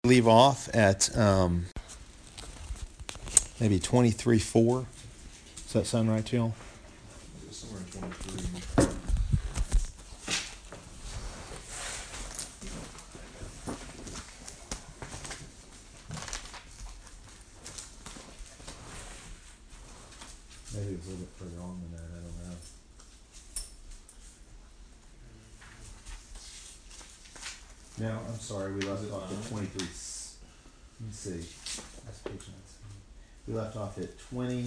Leave off at maybe 23:4. Does that sound right to y'all? Somewhere in 23. Maybe it was a little bit further on than that. I don't know. No, I'm sorry. We left off at 23. Let me see. That's page 19. We left off at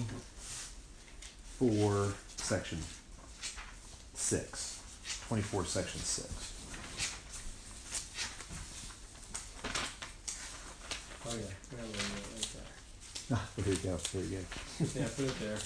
24, section 6. 24, section 6. Oh yeah, right there. There you go. There you go. Yeah, put it there.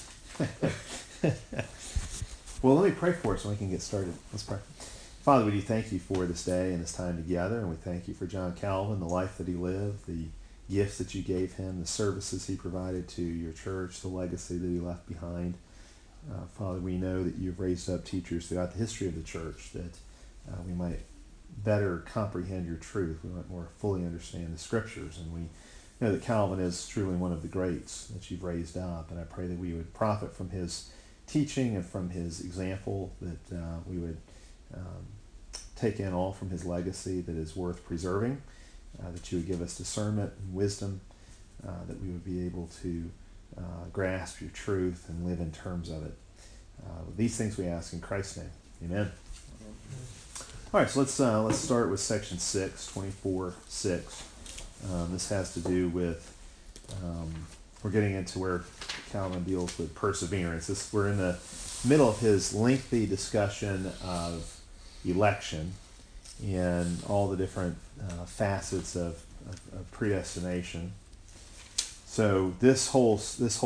Well, let me pray for us and we can get started. Let's pray. Father, we do thank you for this day and this time together, and we thank you for John Calvin, the life that he lived, the gifts that you gave him, the services he provided to your church, the legacy that he left behind. Father, we know that you've raised up teachers throughout the history of the church that we might better comprehend your truth, we might more fully understand the scriptures, and we know that Calvin is truly one of the greats that you've raised up, and I pray that we would profit from his teaching and from his example, that we would take in all from his legacy that is worth preserving, that you would give us discernment and wisdom, that we would be able to grasp your truth and live in terms of it. These things we ask in Christ's name. Amen. All right, so let's start with section 6, 24:6. This has to do with, we're getting into where Calvin deals with perseverance. We're in the middle of his lengthy discussion of election and all the different facets of predestination. So this whole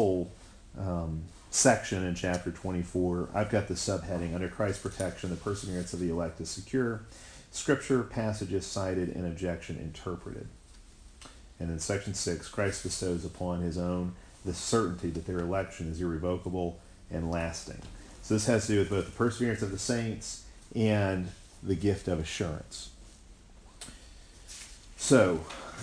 section in chapter 24, I've got the subheading, under Christ's protection, the perseverance of the elect is secure. Scripture passages cited and objection interpreted. And in section 6, Christ bestows upon his own the certainty that their election is irrevocable and lasting. So this has to do with both the perseverance of the saints and the gift of assurance. So,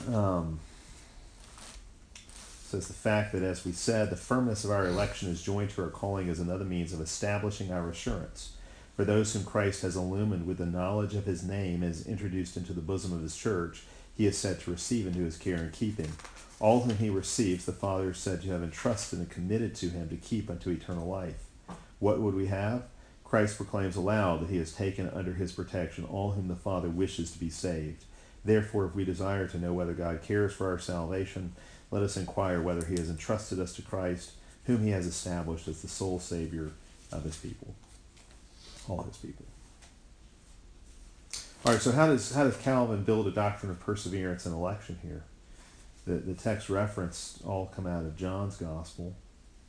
says the fact that, as we said, the firmness of our election is joined to our calling is another means of establishing our assurance. For those whom Christ has illumined with the knowledge of his name and has introduced into the bosom of his church, he is said to receive into his care and keeping. All whom he receives, the Father is said to have entrusted and committed to him to keep unto eternal life. What would we have? Christ proclaims aloud that he has taken under his protection all whom the Father wishes to be saved. Therefore, if we desire to know whether God cares for our salvation, let us inquire whether he has entrusted us to Christ, whom he has established as the sole Savior of his people. All his people. All right, so how does Calvin build a doctrine of perseverance and election here? The text referenced all come out of John's Gospel.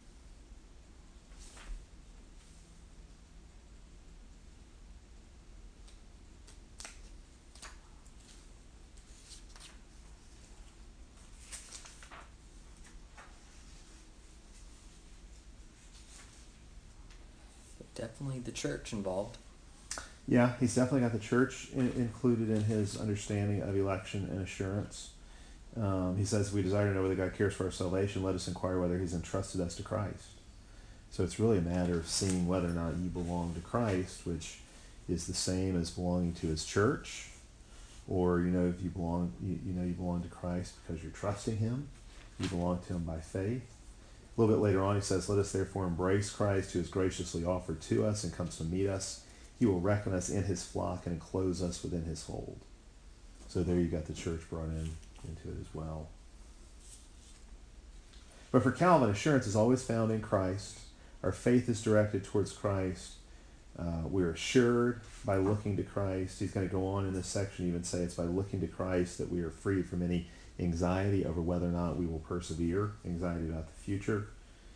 Definitely the church involved. Yeah, he's definitely got the church included in his understanding of election and assurance. He says, if we desire to know whether God cares for our salvation, let us inquire whether he's entrusted us to Christ. So it's really a matter of seeing whether or not you belong to Christ, which is the same as belonging to his church, or if you belong, you belong to Christ because you're trusting him. You belong to him by faith. A little bit later on, he says, let us therefore embrace Christ, who is graciously offered to us and comes to meet us. He will reckon us in his flock and enclose us within his fold. So there you got the church brought into it as well. But for Calvin, assurance is always found in Christ. Our faith is directed towards Christ. We're assured by looking to Christ. He's going to go on in this section, even say it's by looking to Christ that we are freed from any anxiety over whether or not we will persevere, anxiety about the future.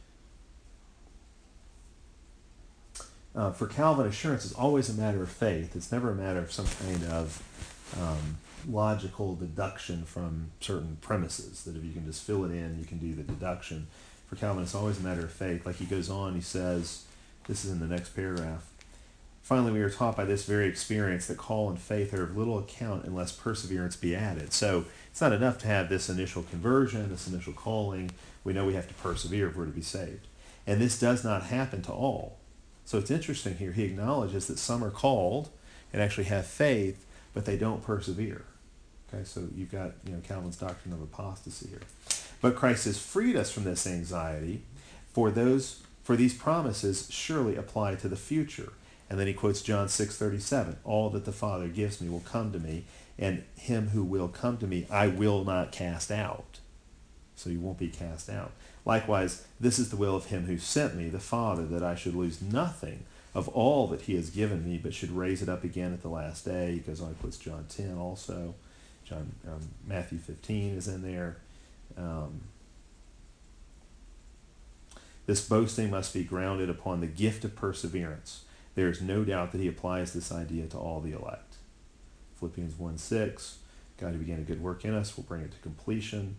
For Calvin, assurance is always a matter of faith. It's never a matter of some kind of logical deduction from certain premises, that if you can just fill it in, you can do the deduction. For Calvin, it's always a matter of faith. Like he goes on, he says, this is in the next paragraph, finally, we are taught by this very experience that call and faith are of little account unless perseverance be added. So It's not enough to have this initial conversion, this initial calling. We know we have to persevere if we're to be saved. And this does not happen to all. So it's interesting here. He acknowledges that some are called and actually have faith, but they don't persevere. Okay, so you've got Calvin's doctrine of apostasy here. But Christ has freed us from this anxiety, for these promises surely apply to the future. And then he quotes John 6:37, all that the Father gives me will come to me, and him who will come to me I will not cast out. So you won't be cast out. Likewise, this is the will of him who sent me, the Father, that I should lose nothing of all that he has given me, but should raise it up again at the last day. He goes on and quotes John 10 also. Matthew 15 is in there. This boasting must be grounded upon the gift of perseverance. There is no doubt that he applies this idea to all the elect. Philippians 1:6, God who began a good work in us will bring it to completion.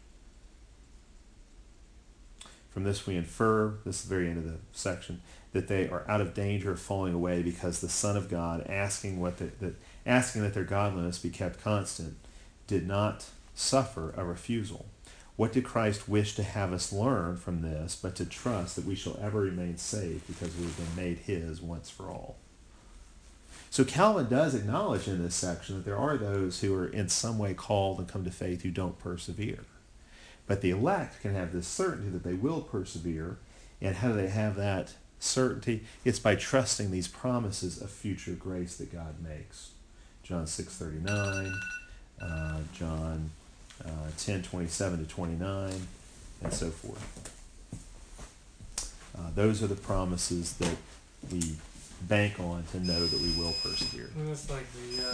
From this we infer, this is the very end of the section, that they are out of danger of falling away because the Son of God, asking that their godliness be kept constant, did not suffer a refusal. What did Christ wish to have us learn from this, but to trust that we shall ever remain safe because we have been made his once for all? So Calvin does acknowledge in this section that there are those who are in some way called and come to faith who don't persevere. But the elect can have this certainty that they will persevere. And how do they have that certainty? It's by trusting these promises of future grace that God makes. John 6:39, John 10:27-29, and so forth. Those are the promises that we bank on to know that we will persevere. And it's like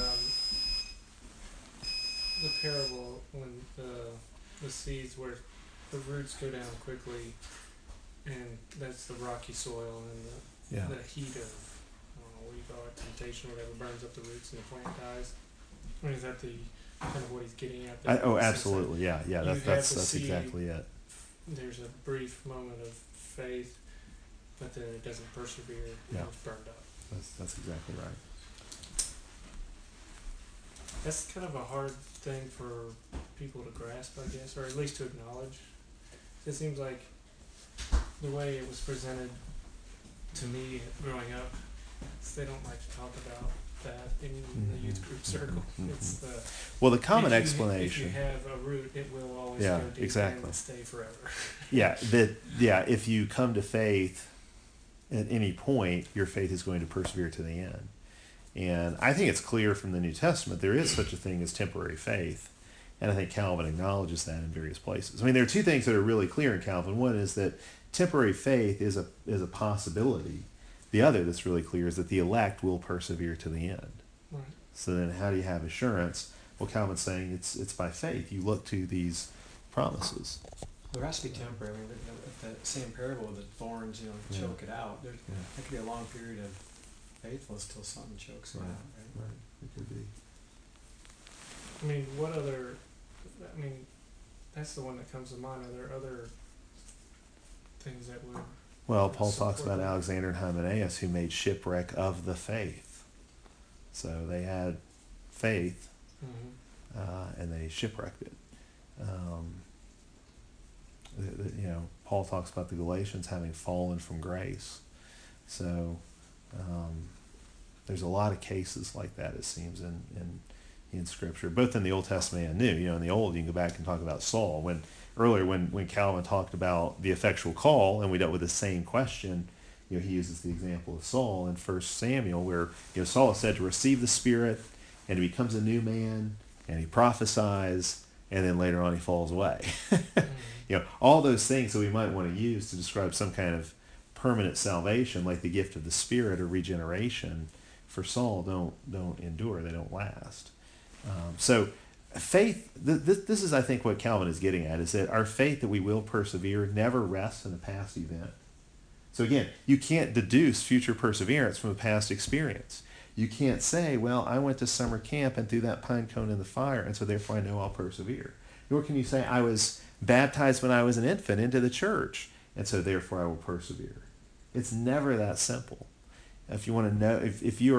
the parable when the seeds where the roots go down quickly, and that's the rocky soil, and the heat of, I don't know what you call it, temptation or whatever, burns up the roots and the plant dies. I mean, is that the kind of what he's getting at there? Absolutely, yeah. That's exactly it. There's a brief moment of faith, but then it doesn't persevere, and it's burned up. That's exactly right. That's kind of a hard thing for people to grasp, I guess, or at least to acknowledge. It seems like the way it was presented to me growing up, they don't like to talk about that in the youth group circle. It's the common explanation. If you have a root, it will always go deep and stay forever. If you come to faith at any point, your faith is going to persevere to the end. And I think it's clear from the New Testament there is such a thing as temporary faith. And I think Calvin acknowledges that in various places. I mean, there are two things that are really clear in Calvin. One is that temporary faith is a possibility. The other that's really clear is that the elect will persevere to the end. Right. So then how do you have assurance? Well, Calvin's saying it's by faith. You look to these promises. There has to be temporary. I mean, the same parable with the thorns, choke it out. There could be a long period of faithfulness till something chokes it out, right? Right, it could be. I mean, what other? I mean, that's the one that comes to mind. Are there other things that would? Well, Paul talks about Alexander and Hymenaeus who made shipwreck of the faith. So they had faith, and they shipwrecked it. Paul talks about the Galatians having fallen from grace. So there's a lot of cases like that, it seems, in Scripture, both in the Old Testament and New. In the Old, you can go back and talk about Saul. When Calvin talked about the effectual call, and we dealt with the same question, he uses the example of Saul in 1 Samuel, where Saul is said to receive the Spirit, and he becomes a new man, and he prophesies, and then later on he falls away. All those things that we might want to use to describe some kind of permanent salvation, like the gift of the Spirit or regeneration, for Saul don't endure; they don't last. So faith, this is, I think, what Calvin is getting at, is that our faith that we will persevere never rests in a past event. So again, you can't deduce future perseverance from a past experience. You can't say, well, I went to summer camp and threw that pine cone in the fire, and so therefore I know I'll persevere. Nor can you say, I was baptized when I was an infant into the church, and so therefore I will persevere. It's never that simple. If you want to know, if you're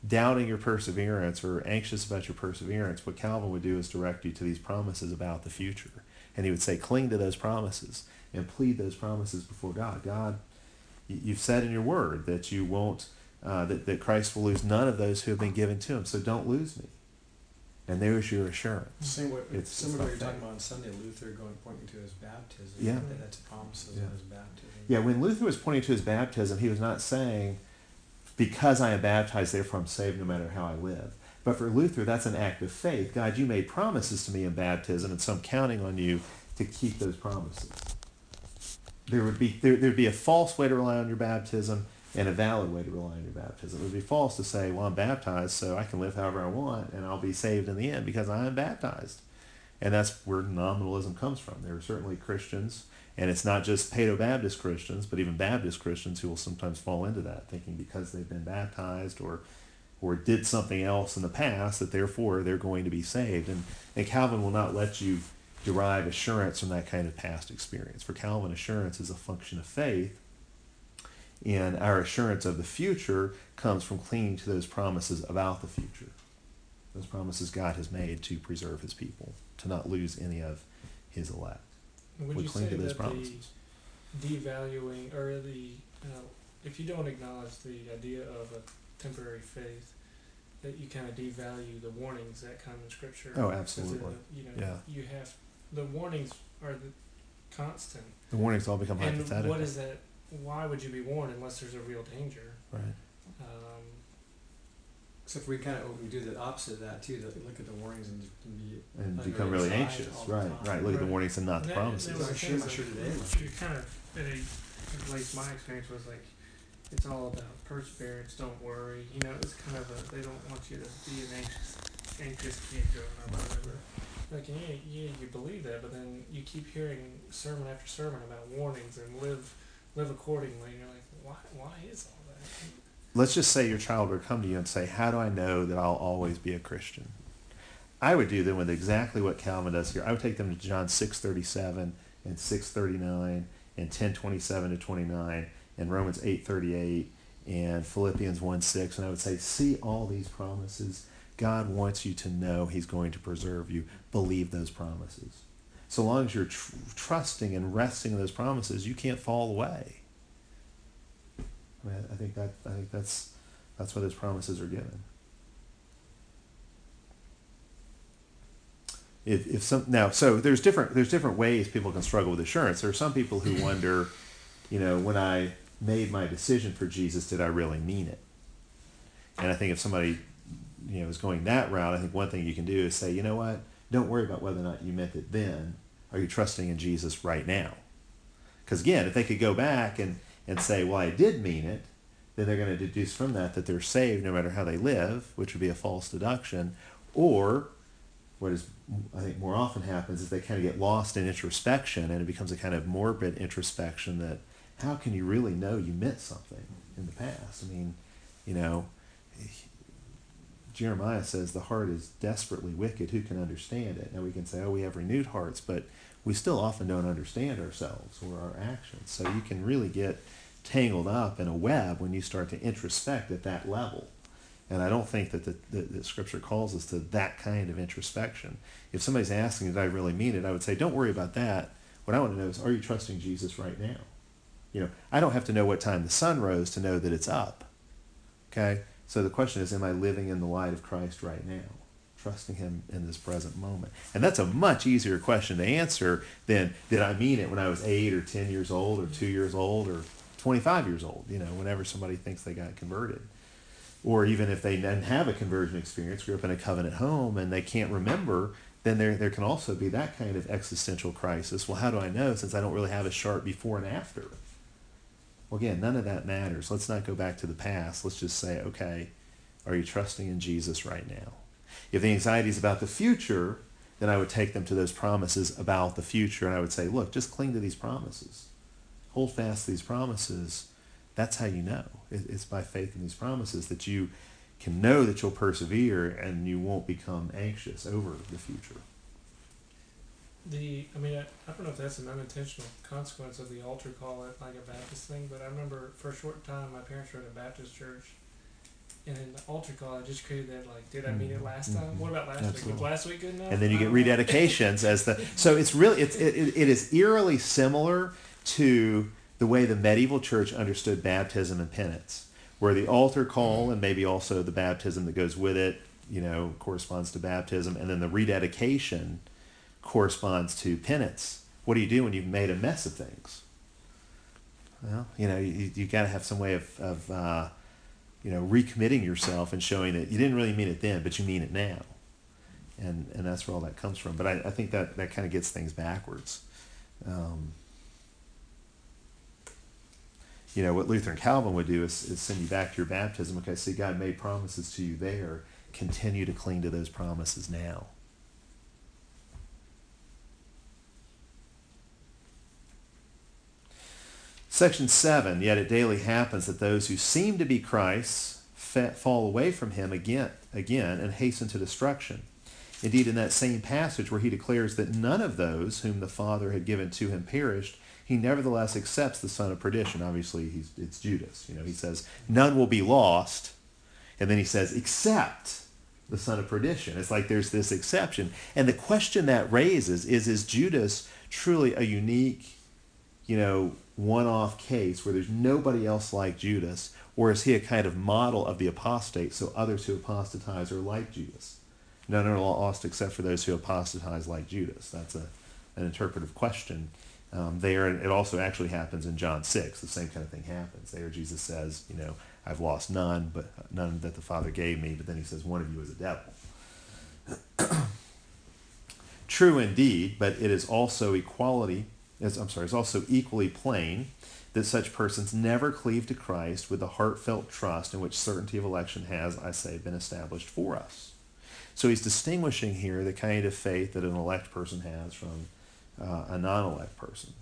doubting your perseverance or anxious about your perseverance, what Calvin would do is direct you to these promises about the future. And he would say, cling to those promises and plead those promises before God. God, you've said in your word that you won't, that Christ will lose none of those who have been given to him. So don't lose me. And there's your assurance. Similar to what by you're faith. talking about on Sunday, Luther pointing to his baptism. Yeah. That's promises Yeah. of his baptism. Yeah, when Luther was pointing to his baptism, he was not saying, because I am baptized, therefore I'm saved no matter how I live. But for Luther, that's an act of faith. God, you made promises to me in baptism, and so I'm counting on you to keep those promises. There'd be a false way to rely on your baptism and a valid way to rely on your baptism. It would be false to say, well, I'm baptized, so I can live however I want, and I'll be saved in the end because I am baptized. And that's where nominalism comes from. There are certainly Christians, and it's not just Paedo-Baptist Christians, but even Baptist Christians who will sometimes fall into that, thinking because they've been baptized or did something else in the past that therefore they're going to be saved. And Calvin will not let you derive assurance from that kind of past experience. For Calvin, assurance is a function of faith, and our assurance of the future comes from clinging to those promises about the future. Those promises God has made to preserve his people, to not lose any of his elect. Would We you cling say to those that promises. the devaluing, or if you don't acknowledge the idea of a temporary faith, that you kind of devalue the warnings that come in Scripture? Oh, absolutely. Yeah. You have, the warnings are the constant. The warnings all become And hypothetical. what is that? Why would you be warned unless there's a real danger? Right. Except we do the opposite of that too. To look at the warnings and be And under become really anxiety anxious. all the Right, time. right. Look at the Right. warnings and not the That- promises. there was a Sure, sense I'm sure of- today. you kind of, at least my experience was like, it's all about perseverance. Don't worry. You know, it's kind of they don't want you to be an anxious kid growing up or whatever. Like, yeah, you believe that, but then you keep hearing sermon after sermon about warnings and live accordingly. And you're like, why is all that? Let's just say your child would come to you and say, how do I know that I'll always be a Christian? I would do them with exactly what Calvin does here. I would take them to John 6:37 and 6:39 and 10:27 to 29 and Romans 8:38 and Philippians 1:6, and I would say, see all these promises. God wants you to know he's going to preserve you. Believe those promises. So long as you're trusting and resting in those promises, you can't fall away. I mean, I think that's why those promises are given. So there's different ways people can struggle with assurance. There are some people who wonder, when I made my decision for Jesus, did I really mean it? And I think if somebody, is going that route, I think one thing you can do is say, you know what? Don't worry about whether or not you meant it then. Are you trusting in Jesus right now? Because again, if they could go back and say, well, I did mean it, then they're going to deduce from that they're saved no matter how they live, which would be a false deduction. Or what is, I think, more often happens is they kind of get lost in introspection, and it becomes a kind of morbid introspection that, how can you really know you meant something in the past? I mean, Jeremiah says the heart is desperately wicked. Who can understand it? Now we can say, oh, we have renewed hearts, but we still often don't understand ourselves or our actions. So you can really get tangled up in a web when you start to introspect at that level. And I don't think that the Scripture calls us to that kind of introspection. If somebody's asking, did I really mean it? I would say, don't worry about that. What I want to know is, are you trusting Jesus right now? I don't have to know what time the sun rose to know that it's up. Okay? So the question is, am I living in the light of Christ right now? Trusting him in this present moment. And that's a much easier question to answer than, did I mean it when I was 8 or 10 years old or 2 years old or 25 years old, whenever somebody thinks they got converted. Or even if they didn't have a conversion experience, grew up in a covenant home, and they can't remember, then there can also be that kind of existential crisis. Well, how do I know, since I don't really have a sharp before and after? Well, again, none of that matters. Let's not go back to the past. Let's just say, okay, are you trusting in Jesus right now? If the anxiety is about the future, then I would take them to those promises about the future, and I would say, look, just cling to these promises. Hold fast to these promises. That's how you know. It's by faith in these promises that you can know that you'll persevere and you won't become anxious over the future. I don't know if that's an unintentional consequence of the altar call, like a Baptist thing, but I remember for a short time my parents were at a Baptist church, And then the altar call, I just created that, like, did I mean it last time? What about last week? Absolutely. Was last week good enough? And then you I get don't know. rededications as the. So it's really it is eerily similar to the way the medieval church understood baptism and penance, where the altar call and maybe also the baptism that goes with it, corresponds to baptism, and then the rededication corresponds to penance. What do you do when you've made a mess of things? Well, you got to have some way of recommitting yourself and showing that you didn't really mean it then, but you mean it now. And that's where all that comes from. But I think that kind of gets things backwards. What Luther and Calvin would do is send you back to your baptism. Okay, see, God made promises to you there. Continue to cling to those promises now. Section 7, yet it daily happens that those who seem to be Christ's fall away from him again and hasten to destruction. Indeed, in that same passage where he declares that none of those whom the Father had given to him perished, he nevertheless accepts the son of perdition. Obviously, it's Judas. He says, none will be lost. And then he says, except the son of perdition. It's like there's this exception. And the question that raises is Judas truly a unique, one-off case where there's nobody else like Judas? Or is he a kind of model of the apostate, so others who apostatize are like Judas? None are lost except for those who apostatize like Judas. That's an interpretive question there. And it also actually happens in John 6. The same kind of thing happens. There Jesus says, I've lost none, but none that the Father gave me. But then he says, one of you is a devil. True indeed, but it is also it's also equally plain that such persons never cleave to Christ with the heartfelt trust in which certainty of election has, I say, been established for us. So he's distinguishing here the kind of faith that an elect person has from a non-elect person.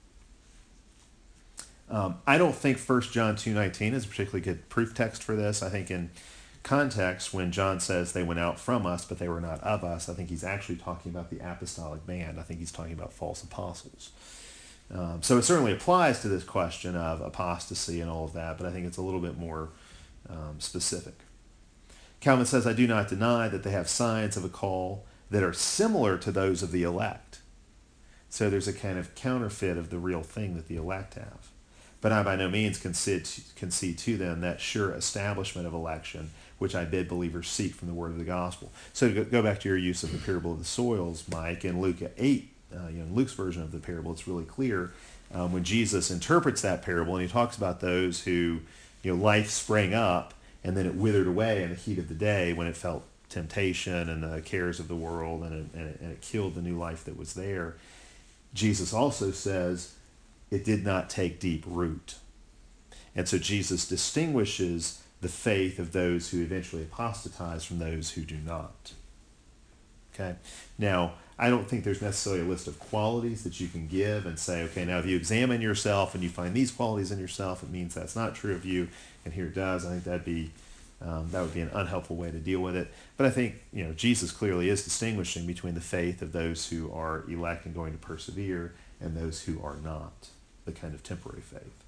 I don't think 1 John 2:19 is a particularly good proof text for this. I think in context, when John says they went out from us, but they were not of us, I think he's actually talking about the apostolic band. I think he's talking about false apostles. So it certainly applies to this question of apostasy and all of that, but I think it's a little bit more specific. Calvin says, I do not deny that they have signs of a call that are similar to those of the elect. So there's a kind of counterfeit of the real thing that the elect have. But I by no means concede to them that sure establishment of election, which I bid believers seek from the word of the gospel. So to go back to your use of the parable of the soils, Mike, in Luke 8, in Luke's version of the parable, it's really clear when Jesus interprets that parable and he talks about those who, life sprang up and then it withered away in the heat of the day when it felt temptation and the cares of the world and it killed the new life that was there. Jesus also says it did not take deep root. And so Jesus distinguishes the faith of those who eventually apostatize from those who do not. Okay? Now, I don't think there's necessarily a list of qualities that you can give and say, okay, now if you examine yourself and you find these qualities in yourself, it means that's not true of you, and here it does. I think that would be an unhelpful way to deal with it. But I think Jesus clearly is distinguishing between the faith of those who are elect and going to persevere and those who are not, the kind of temporary faith.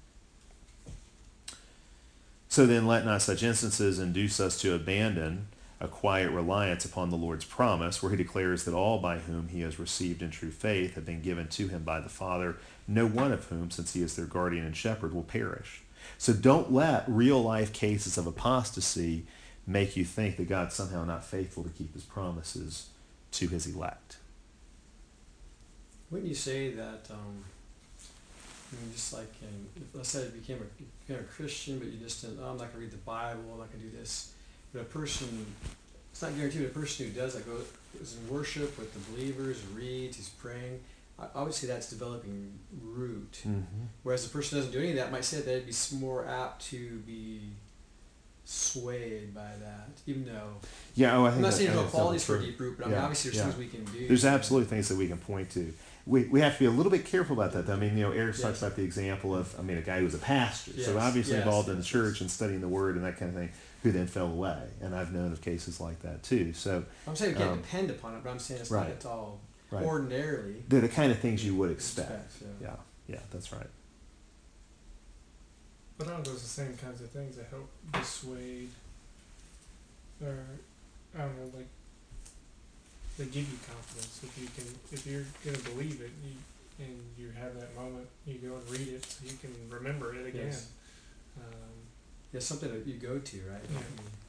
So then let not such instances induce us to abandon a quiet reliance upon the Lord's promise, where he declares that all by whom he has received in true faith have been given to him by the Father, no one of whom, since he is their guardian and shepherd, will perish. So don't let real-life cases of apostasy make you think that God's somehow not faithful to keep his promises to his elect. Wouldn't you say that, just like, let's say you became a Christian, but you just didn't, I'm not going to read the Bible, I'm not going to do this. But a person, it's not guaranteed, but a person who does, like, goes in worship with the believers, reads, he's praying, obviously that's developing root. Mm-hmm. Whereas the person who doesn't do any of that might say that they'd be more apt to be swayed by that, even though... Yeah, I think I'm not saying there's no qualities for a deep root, but yeah, obviously there's things we can do. There's absolutely things that we can point to. We have to be a little bit careful about that, though. I mean, Eric talks about the example of, a guy who was a pastor, so obviously involved in the church and studying the Word and that kind of thing, who then fell away. And I've known of cases like that, too. So I'm saying we can't depend upon it, but I'm saying it's not at all ordinarily. They're the kind of things you would expect. Yeah, that's right. But aren't those the same kinds of things that help dissuade or I don't know, like they give you confidence if you're gonna believe it, and you have that moment, you go and read it so you can remember it again. Yes. Yeah, something that you go to, right? Yeah.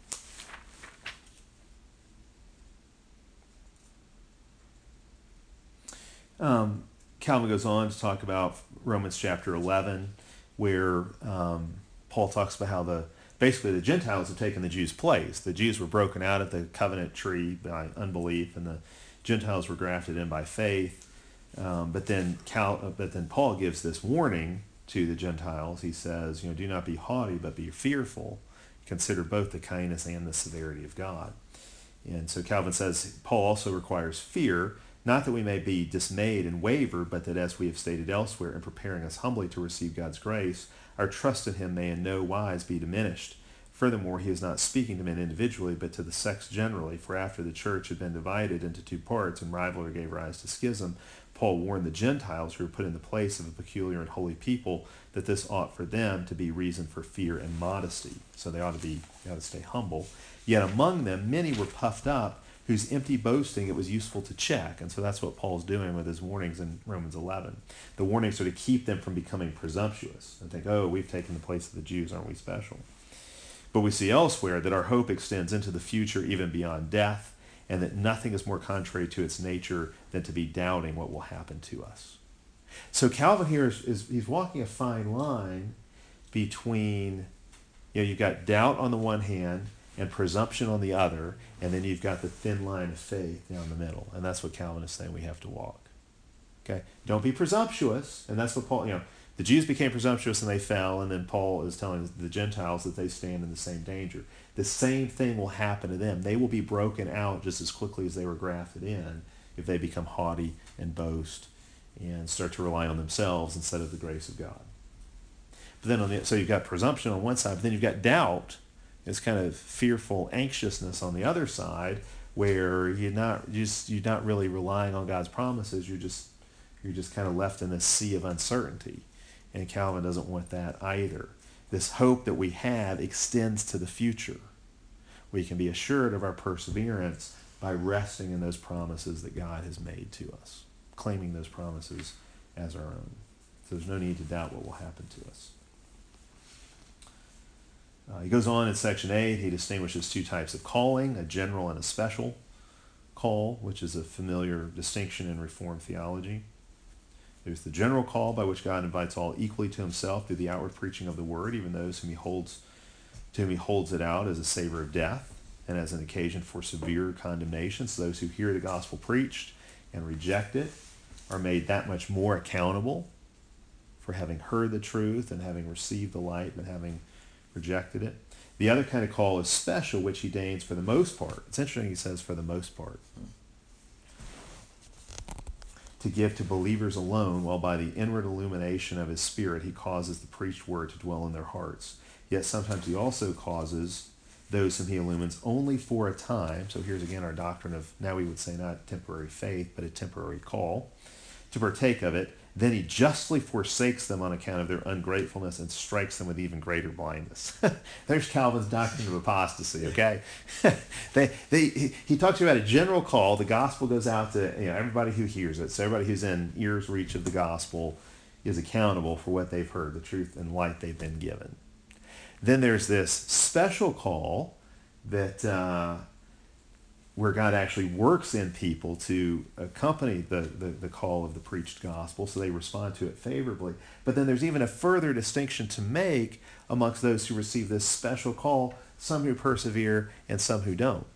Calvin goes on to talk about Romans chapter 11, where Paul talks about how basically the Gentiles have taken the Jews' place. The Jews were broken out of the covenant tree by unbelief, and the Gentiles were grafted in by faith. But then Paul gives this warning to the Gentiles. He says, do not be haughty, but be fearful. Consider both the kindness and the severity of God. And so Calvin says Paul also requires fear, not that we may be dismayed and waver, but that, as we have stated elsewhere, in preparing us humbly to receive God's grace, our trust in him may in no wise be diminished. Furthermore, he is not speaking to men individually, but to the sects generally, for after the church had been divided into two parts and rivalry gave rise to schism, Paul warned the Gentiles who were put in the place of a peculiar and holy people that this ought for them to be reason for fear and modesty. So they ought to stay humble. Yet among them many were puffed up, whose empty boasting it was useful to check. And so that's what Paul's doing with his warnings in Romans 11. The warnings are to keep them from becoming presumptuous and think, oh, we've taken the place of the Jews, aren't we special? But we see elsewhere that our hope extends into the future, even beyond death, and that nothing is more contrary to its nature than to be doubting what will happen to us. So Calvin here he's walking a fine line between, you've got doubt on the one hand and presumption on the other, and then you've got the thin line of faith down the middle. And that's what Calvin is saying we have to walk. Okay? Don't be presumptuous, and that's what Paul, the Jews became presumptuous and they fell, and then Paul is telling the Gentiles that they stand in the same danger. The same thing will happen to them. They will be broken out just as quickly as they were grafted in if they become haughty and boast and start to rely on themselves instead of the grace of God. But then so you've got presumption on one side, but then you've got doubt. It's kind of fearful anxiousness on the other side, where you're not really relying on God's promises. You're just kind of left in this sea of uncertainty. And Calvin doesn't want that either. This hope that we have extends to the future. We can be assured of our perseverance by resting in those promises that God has made to us, claiming those promises as our own. So there's no need to doubt what will happen to us. He goes on in section 8, he distinguishes two types of calling, a general and a special call, which is a familiar distinction in Reformed theology. There's the general call by which God invites all equally to himself through the outward preaching of the word, even those to whom he holds it out as a savor of death and as an occasion for severe condemnation. So those who hear the gospel preached and reject it are made that much more accountable for having heard the truth and having received the light but having rejected it. The other kind of call is special, which he deigns for the most part. It's interesting he says for the most part. To give to believers alone, while by the inward illumination of his Spirit he causes the preached word to dwell in their hearts. Yet sometimes he also causes those whom he illumines only for a time. So here's again our doctrine of, now we would say not temporary faith, but a temporary call, to partake of it. Then he justly forsakes them on account of their ungratefulness and strikes them with even greater blindness. There's Calvin's doctrine of apostasy, okay? He talks about a general call. The gospel goes out to everybody who hears it. So everybody who's in ear's reach of the gospel is accountable for what they've heard, the truth and light they've been given. Then there's this special call that where God actually works in people to accompany the call of the preached gospel, so they respond to it favorably. But then there's even a further distinction to make amongst those who receive this special call, some who persevere and some who don't.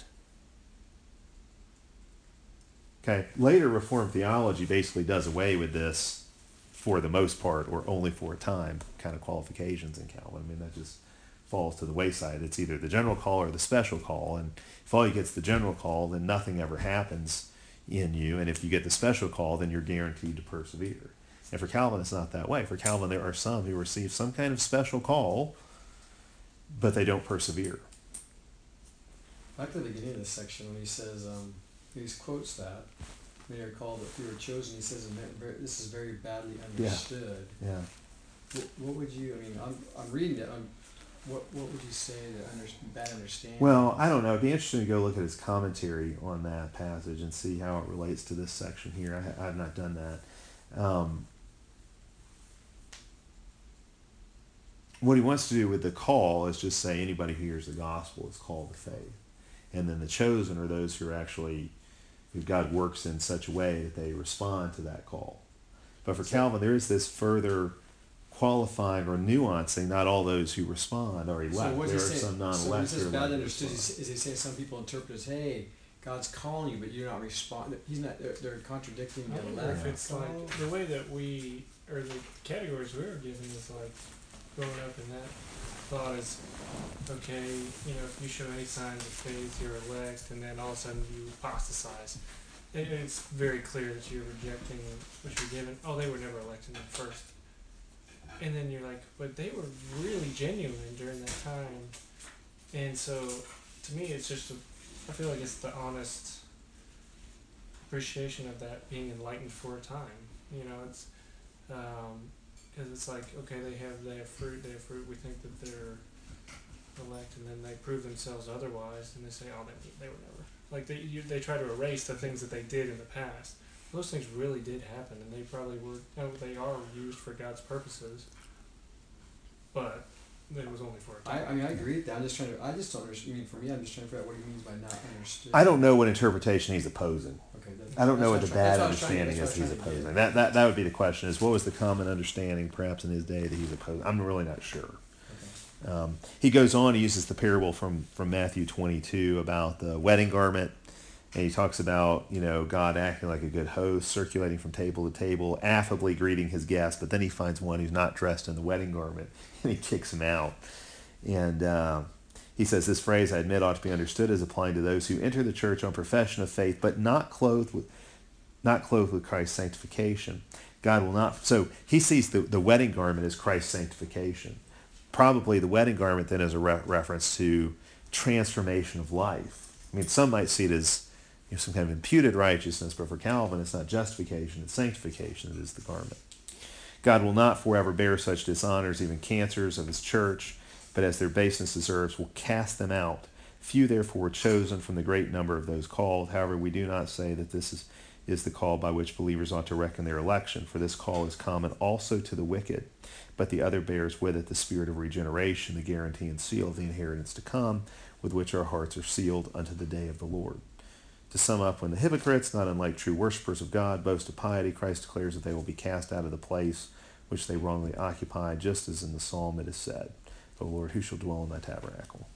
Okay, later Reformed theology basically does away with this for the most part, or only for a time, kind of qualifications in Calvin. I mean, that just falls to the wayside. It's either the general call or the special call, and if all you get is the general call, then nothing ever happens in you, and if you get the special call, then you're guaranteed to persevere. And for Calvin, it's not that way. For Calvin, there are some who receive some kind of special call, but they don't persevere. I like the beginning of this section when he says, he quotes that, many are called but few are chosen. He says, this is very badly understood. Yeah. What would you, I'm reading it, what would you say the bad understanding? Well, I don't know. It'd be interesting to go look at his commentary on that passage and see how it relates to this section here. I have not done that. What he wants to do with the call is just say anybody who hears the gospel is called to faith. And then the chosen are those who are actually, who God works in such a way that they respond to that call. But for Calvin, there is this further qualifying or nuancing. Not all those who respond are elect. So what There are is he saying? some non-elect. So when he says who are bad likely to understood, respond. is he saying some people interpret as, hey, God's calling you, but you're not responding? He's not. They're contradicting I the wonder elect. if it's like the way that we, or the categories we were given is like growing up in that thought is, okay, you know, if you show any signs of faith, you're elect, and then all of a sudden you apostatize. And it's very clear that you're rejecting what you're given. Oh, they were never elected at first. And then you're like, but they were really genuine during that time. And so, to me, it's just, I feel like it's the honest appreciation of that being enlightened for a time. You know, it's, because it's like, okay, they have fruit, we think that they're elect, and then they prove themselves otherwise, and they say, oh, they were never. Like, they try to erase the things that they did in the past. Those things really did happen, and they probably were, they are used for God's purposes, but it was only for a time. I mean, I agree with that. I just don't understand. I mean, for me, I'm just trying to figure out what he means by not understood. I don't know what interpretation he's opposing. Okay, I don't know what that's the I'm bad trying- that's what I'm understanding is trying he's to get. opposing. That would be the question, is what was the common understanding perhaps in his day that he's opposing? I'm really not sure. Okay. He goes on, he uses the parable from Matthew 22 about the wedding garment, and he talks about, you know, God acting like a good host, circulating from table to table, affably greeting his guests, but then he finds one who's not dressed in the wedding garment, and he kicks him out. And he says, this phrase, I admit, ought to be understood as applying to those who enter the church on profession of faith, but not clothed with Christ's sanctification. God will not. So he sees the wedding garment as Christ's sanctification. Probably the wedding garment then is a reference to transformation of life. I mean, some might see it as, you know, some kind of imputed righteousness, but for Calvin, it's not justification, it's sanctification that is the garment. God will not forever bear such dishonors, even cancers of his church, but as their baseness deserves, will cast them out. Few therefore were chosen from the great number of those called. However, we do not say that this is the call by which believers ought to reckon their election, for this call is common also to the wicked, but the other bears with it the spirit of regeneration, the guarantee and seal of the inheritance to come, with which our hearts are sealed unto the day of the Lord. To sum up, when the hypocrites, not unlike true worshippers of God, boast of piety, Christ declares that they will be cast out of the place which they wrongly occupy, just as in the psalm it is said, O Lord, who shall dwell in thy tabernacle?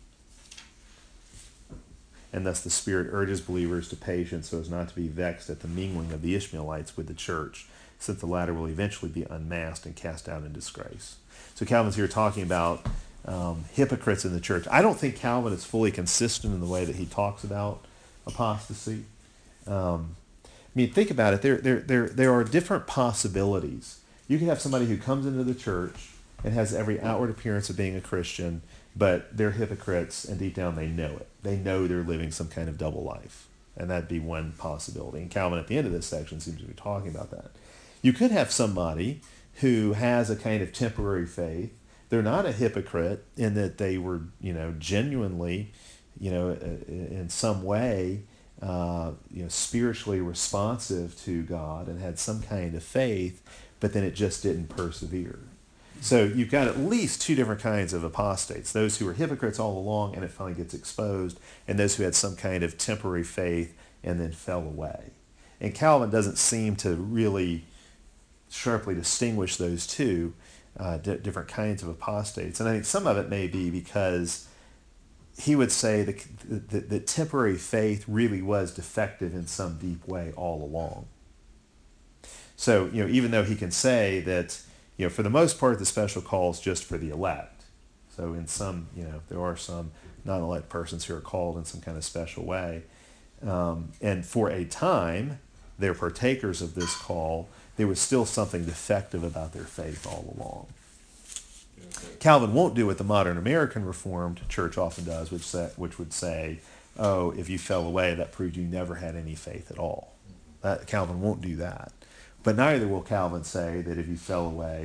And thus the Spirit urges believers to patience so as not to be vexed at the mingling of the Ishmaelites with the church, since the latter will eventually be unmasked and cast out in disgrace. So Calvin's here talking about hypocrites in the church. I don't think Calvin is fully consistent in the way that he talks about apostasy. I mean, think about it. There are different possibilities. You could have somebody who comes into the church and has every outward appearance of being a Christian, but they're hypocrites, and deep down they know it. They know they're living some kind of double life. And that'd be one possibility. And Calvin, at the end of this section, seems to be talking about that. You could have somebody who has a kind of temporary faith. They're not a hypocrite in that they were, you know, genuinely, you know, in some way, you know, spiritually responsive to God and had some kind of faith, but then it just didn't persevere. So you've got at least two different kinds of apostates: those who were hypocrites all along and it finally gets exposed, and those who had some kind of temporary faith and then fell away. And Calvin doesn't seem to really sharply distinguish those two different kinds of apostates. And I think some of it may be because he would say that temporary faith really was defective in some deep way all along. So, you know, even though he can say that, you know, for the most part, the special call is just for the elect. So in some, you know, there are some non-elect persons who are called in some kind of special way. And for a time, they're partakers of this call. There was still something defective about their faith all along. Calvin won't do what the modern American Reformed Church often does, which would say, oh, if you fell away, that proved you never had any faith at all. Calvin won't do that. But neither will Calvin say that if you fell away,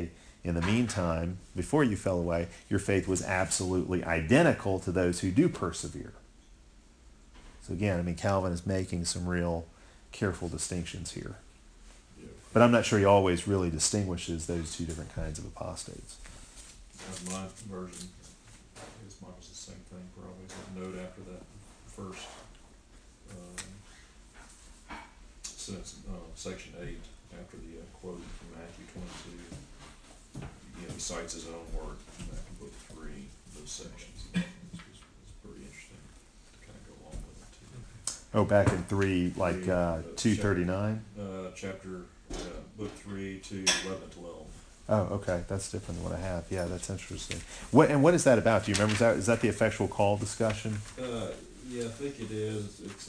In the meantime, before you fell away, your faith was absolutely identical to those who do persevere. So again, I mean, Calvin is making some real careful distinctions here. Yeah. But I'm not sure he always really distinguishes those two different kinds of apostates. My version, I guess mine was the same thing, probably, a note after that first, section 8, after the quote from Matthew 22, he cites his own work back in book 3, those sections. It's pretty interesting to kind of go along with it too. Oh, back in 3, like 239? Chapter, book 3 to 11 to 12. Oh, okay. That's different than what I have. Yeah, that's interesting. What is that about? Do you remember? Is that the effectual call discussion? Yeah, I think it is. It's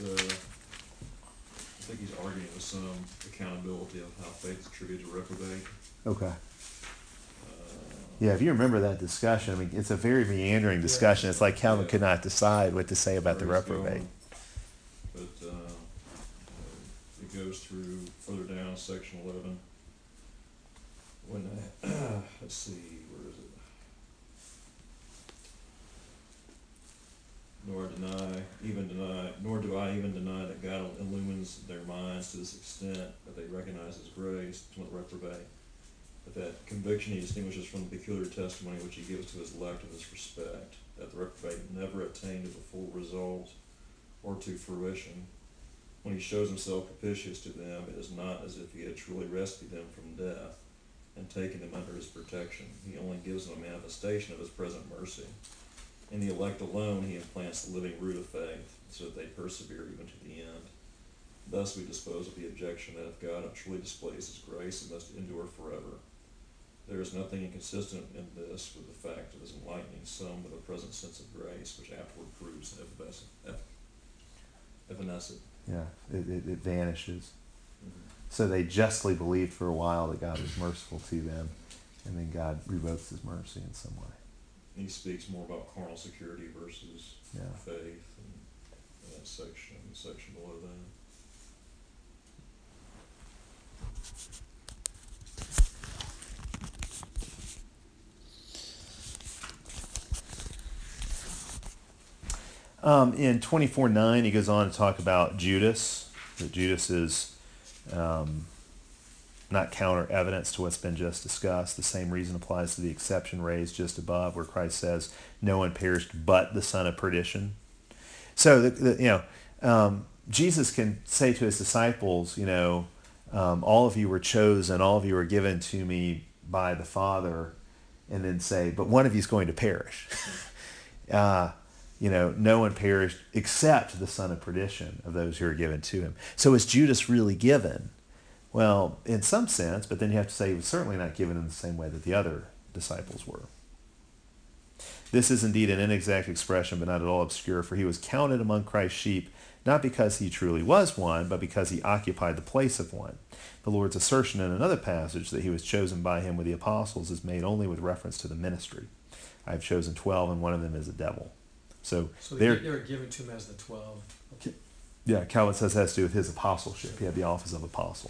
I think he's arguing with some accountability of how faith is attributed to reprobate. Okay. Yeah, if you remember that discussion, I mean, it's a very meandering discussion. It's like Calvin could not decide what to say about the where he's reprobate. going. But it goes through further down, section 11. When let's see, where is it? Nor do I even deny that God illumines their minds to this extent that they recognize His grace to the reprobate. But that conviction He distinguishes from the peculiar testimony which He gives to His elect in this respect, that the reprobate never attained to the full result or to fruition. When He shows Himself propitious to them, it is not as if He had truly rescued them from death and taken them under His protection. He only gives them a manifestation of His present mercy. In the elect alone He implants the living root of faith, so that they persevere even to the end. Thus we dispose of the objection that if God truly displays His grace, it must endure forever. There is nothing inconsistent in this with the fact of His enlightening some with a present sense of grace, which afterward proves evanescent. Yeah, it vanishes. Mm-hmm. So they justly believed for a while that God was merciful to them, and then God revokes His mercy in some way. He speaks more about carnal security versus faith in that section below that. In 24:9, he goes on to talk about Judas, that Judas is not counter evidence to what's been just discussed. The same reason applies to the exception raised just above, where Christ says, "No one perished but the son of perdition." So, Jesus can say to His disciples, all of you were chosen, all of you were given to me by the Father, and then say, but one of you is going to perish. No one perished except the son of perdition of those who are given to Him. So is Judas really given? Well, in some sense, but then you have to say he was certainly not given in the same way that the other disciples were. This is indeed an inexact expression, but not at all obscure, for he was counted among Christ's sheep, not because he truly was one, but because he occupied the place of one. The Lord's assertion in another passage that he was chosen by Him with the apostles is made only with reference to the ministry. I have chosen 12, and one of them is a devil. So they were given to Him as the 12. Yeah, Calvin says that has to do with his apostleship. He had the office of apostle.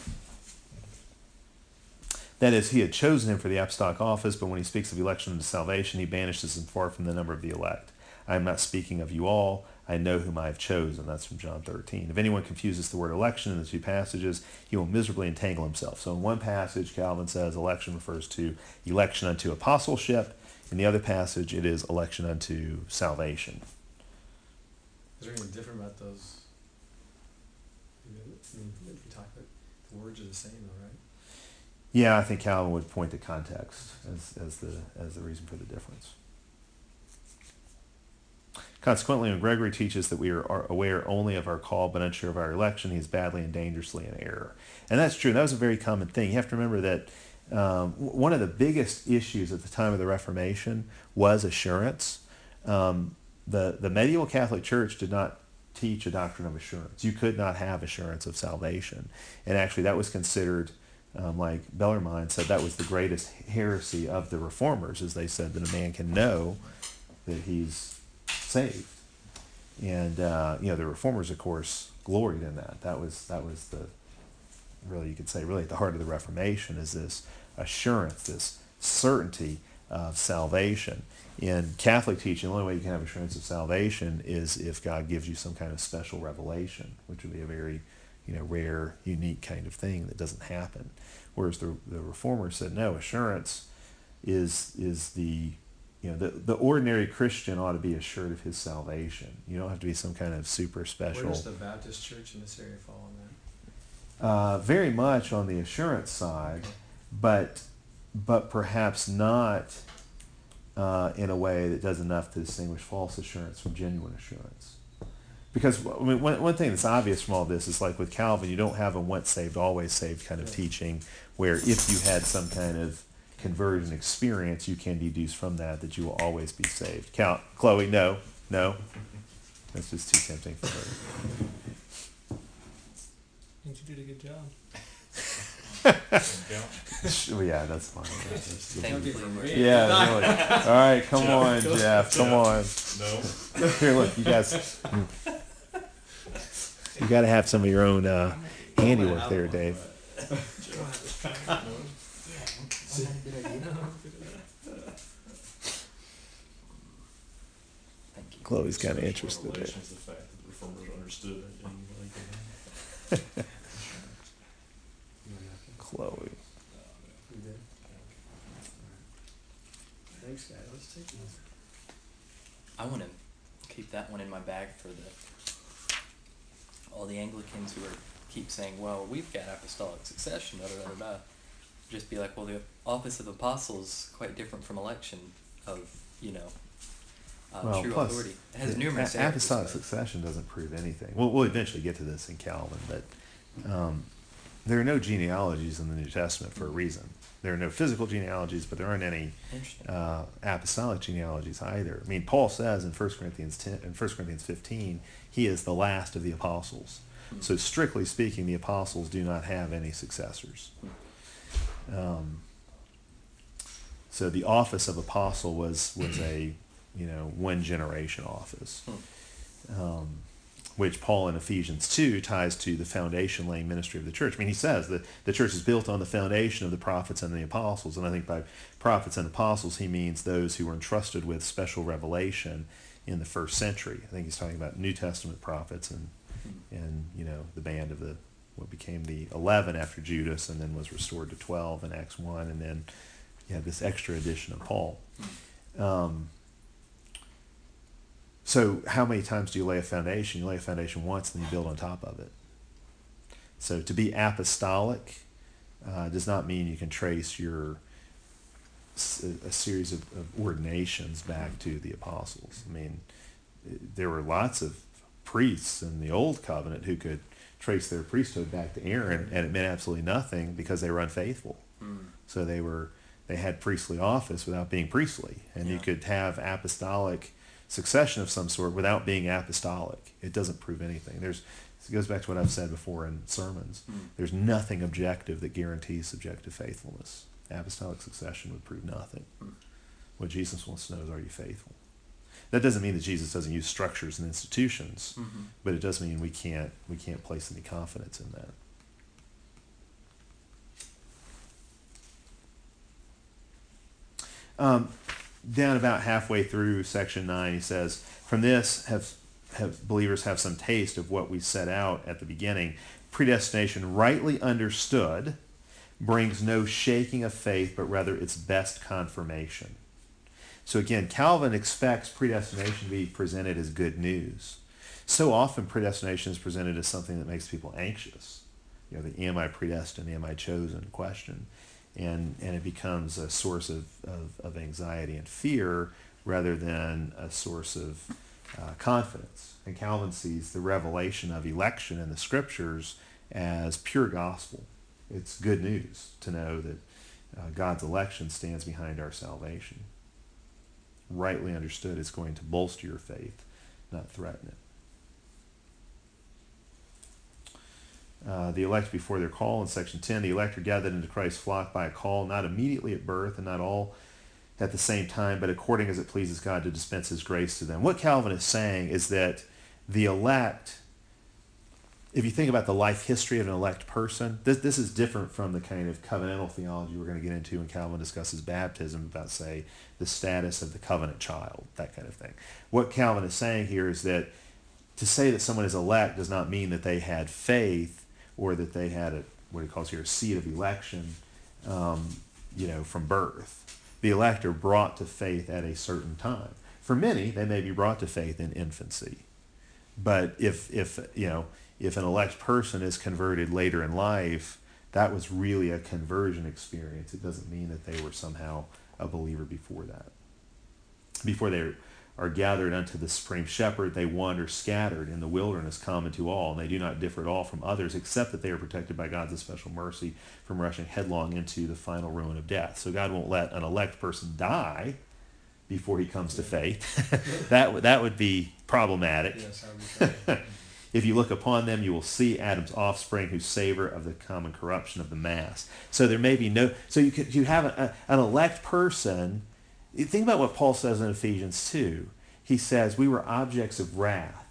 That is, He had chosen him for the apostolic office, but when he speaks of election into salvation, he banishes him far from the number of the elect. I am not speaking of you all. I know whom I have chosen. That's from John 13. If anyone confuses the word election in the two passages, he will miserably entangle himself. So in one passage, Calvin says election refers to election unto apostleship. In the other passage, it is election unto salvation. Is there anything different about those? I mean, if you talk about the words are the same, though, right? Yeah, I think Calvin would point to context as the reason for the difference. Consequently, when Gregory teaches that we are aware only of our call but unsure of our election, he is badly and dangerously in error. And that's true. That was a very common thing. You have to remember that one of the biggest issues at the time of the Reformation was assurance. The medieval Catholic Church did not teach a doctrine of assurance. You could not have assurance of salvation. And actually that was considered, like Bellarmine said, that was the greatest heresy of the Reformers, as they said that a man can know that he's saved. And the Reformers, of course, gloried in that. That was the, really, you could say, really at the heart of the Reformation is this assurance, this certainty of salvation. In Catholic teaching, the only way you can have assurance of salvation is if God gives you some kind of special revelation, which would be a very, rare, unique kind of thing that doesn't happen. Whereas the Reformers said, no, assurance is the ordinary Christian ought to be assured of his salvation. You don't have to be some kind of super special. Where does the Baptist church in this area fall on that? Very much on the assurance side, but perhaps not in a way that does enough to distinguish false assurance from genuine assurance. Because one thing that's obvious from all this is, like with Calvin, you don't have a once saved, always saved kind of teaching, where if you had some kind of conversion experience, you can deduce from that you will always be saved. Chloe, no, that's just too tempting for her. I think you did a good job. Well, yeah, that's fine. Thankfully, Yeah, really. All right, come on, Jeff. Come on. No. Here, look, you guys. You got to have some of your own handiwork there, Dave. thank you. Chloe's kind of interested there. Revelation is the fact that the Reformers understood it. And Chloe. You good? Thanks, guys. Let's take this. I want to keep that one in my bag for all the Anglicans who keep saying, well, we've got apostolic succession, da da da da. Just be like, well, the office of apostle is quite different from election of, true Plus, authority. It has numerous errors, apostolic but- succession doesn't prove anything. We'll eventually get to this in Calvin, but there are no genealogies in the New Testament for a reason. There are no physical genealogies, but there aren't any Interesting. apostolic genealogies either. I mean, Paul says in 1 Corinthians 10 and 1 Corinthians 15, he is the last of the apostles. So strictly speaking, the apostles do not have any successors. So the office of apostle was a one generation office, which Paul in Ephesians 2 ties to the foundation laying ministry of the church. I mean, he says that the church is built on the foundation of the prophets and the apostles, and I think by prophets and apostles he means those who were entrusted with special revelation in the first century. I think he's talking about New Testament prophets and the band of what became the 11 after Judas and then was restored to 12 in Acts 1, and then you have this extra edition of Paul. So how many times do you lay a foundation? You lay a foundation once and then you build on top of it. So to be apostolic does not mean you can trace a series of ordinations back to the apostles. I mean, there were lots of priests in the Old Covenant who could trace their priesthood back to Aaron, and it meant absolutely nothing because they were unfaithful. So they had priestly office without being priestly, and you could have apostolic succession of some sort without being apostolic. It doesn't prove anything. It goes back to what I've said before in sermons. There's nothing objective that guarantees subjective faithfulness. Apostolic succession would prove nothing. What Jesus wants to know is, are you faithful? That doesn't mean that Jesus doesn't use structures and institutions, but it does mean we can't place any confidence in that. Down about halfway through section 9, he says, from this have believers have some taste of what we set out at the beginning. Predestination, rightly understood, brings no shaking of faith, but rather its best confirmation. So again, Calvin expects predestination to be presented as good news. So often predestination is presented as something that makes people anxious. The am I predestined, am I chosen question. And it becomes a source of anxiety and fear rather than a source of confidence. And Calvin sees the revelation of election in the scriptures as pure gospel. It's good news to know that God's election stands behind our salvation. Rightly understood, it's going to bolster your faith, not threaten it. The elect before their call in section 10, the elect are gathered into Christ's flock by a call, not immediately at birth and not all at the same time, but according as it pleases God to dispense his grace to them. What Calvin is saying is that the elect if you think about the life history of an elect person, this is different from the kind of covenantal theology we're going to get into when Calvin discusses baptism, about, say, the status of the covenant child, that kind of thing. What Calvin is saying here is that to say that someone is elect does not mean that they had faith, or that they had what he calls here a seed of election, from birth. The elect are brought to faith at a certain time. For many, they may be brought to faith in infancy. But if an elect person is converted later in life, that was really a conversion experience. It doesn't mean that they were somehow a believer before that. Before they are gathered unto the supreme shepherd, they wander scattered in the wilderness common to all, and they do not differ at all from others, except that they are protected by God's special mercy from rushing headlong into the final ruin of death. So God won't let an elect person die before he comes to faith. that would be problematic. Yes, I would say. If you look upon them, you will see Adam's offspring who savor of the common corruption of the mass. So there may be you have an elect person. Think about what Paul says in Ephesians 2. He says, we were objects of wrath.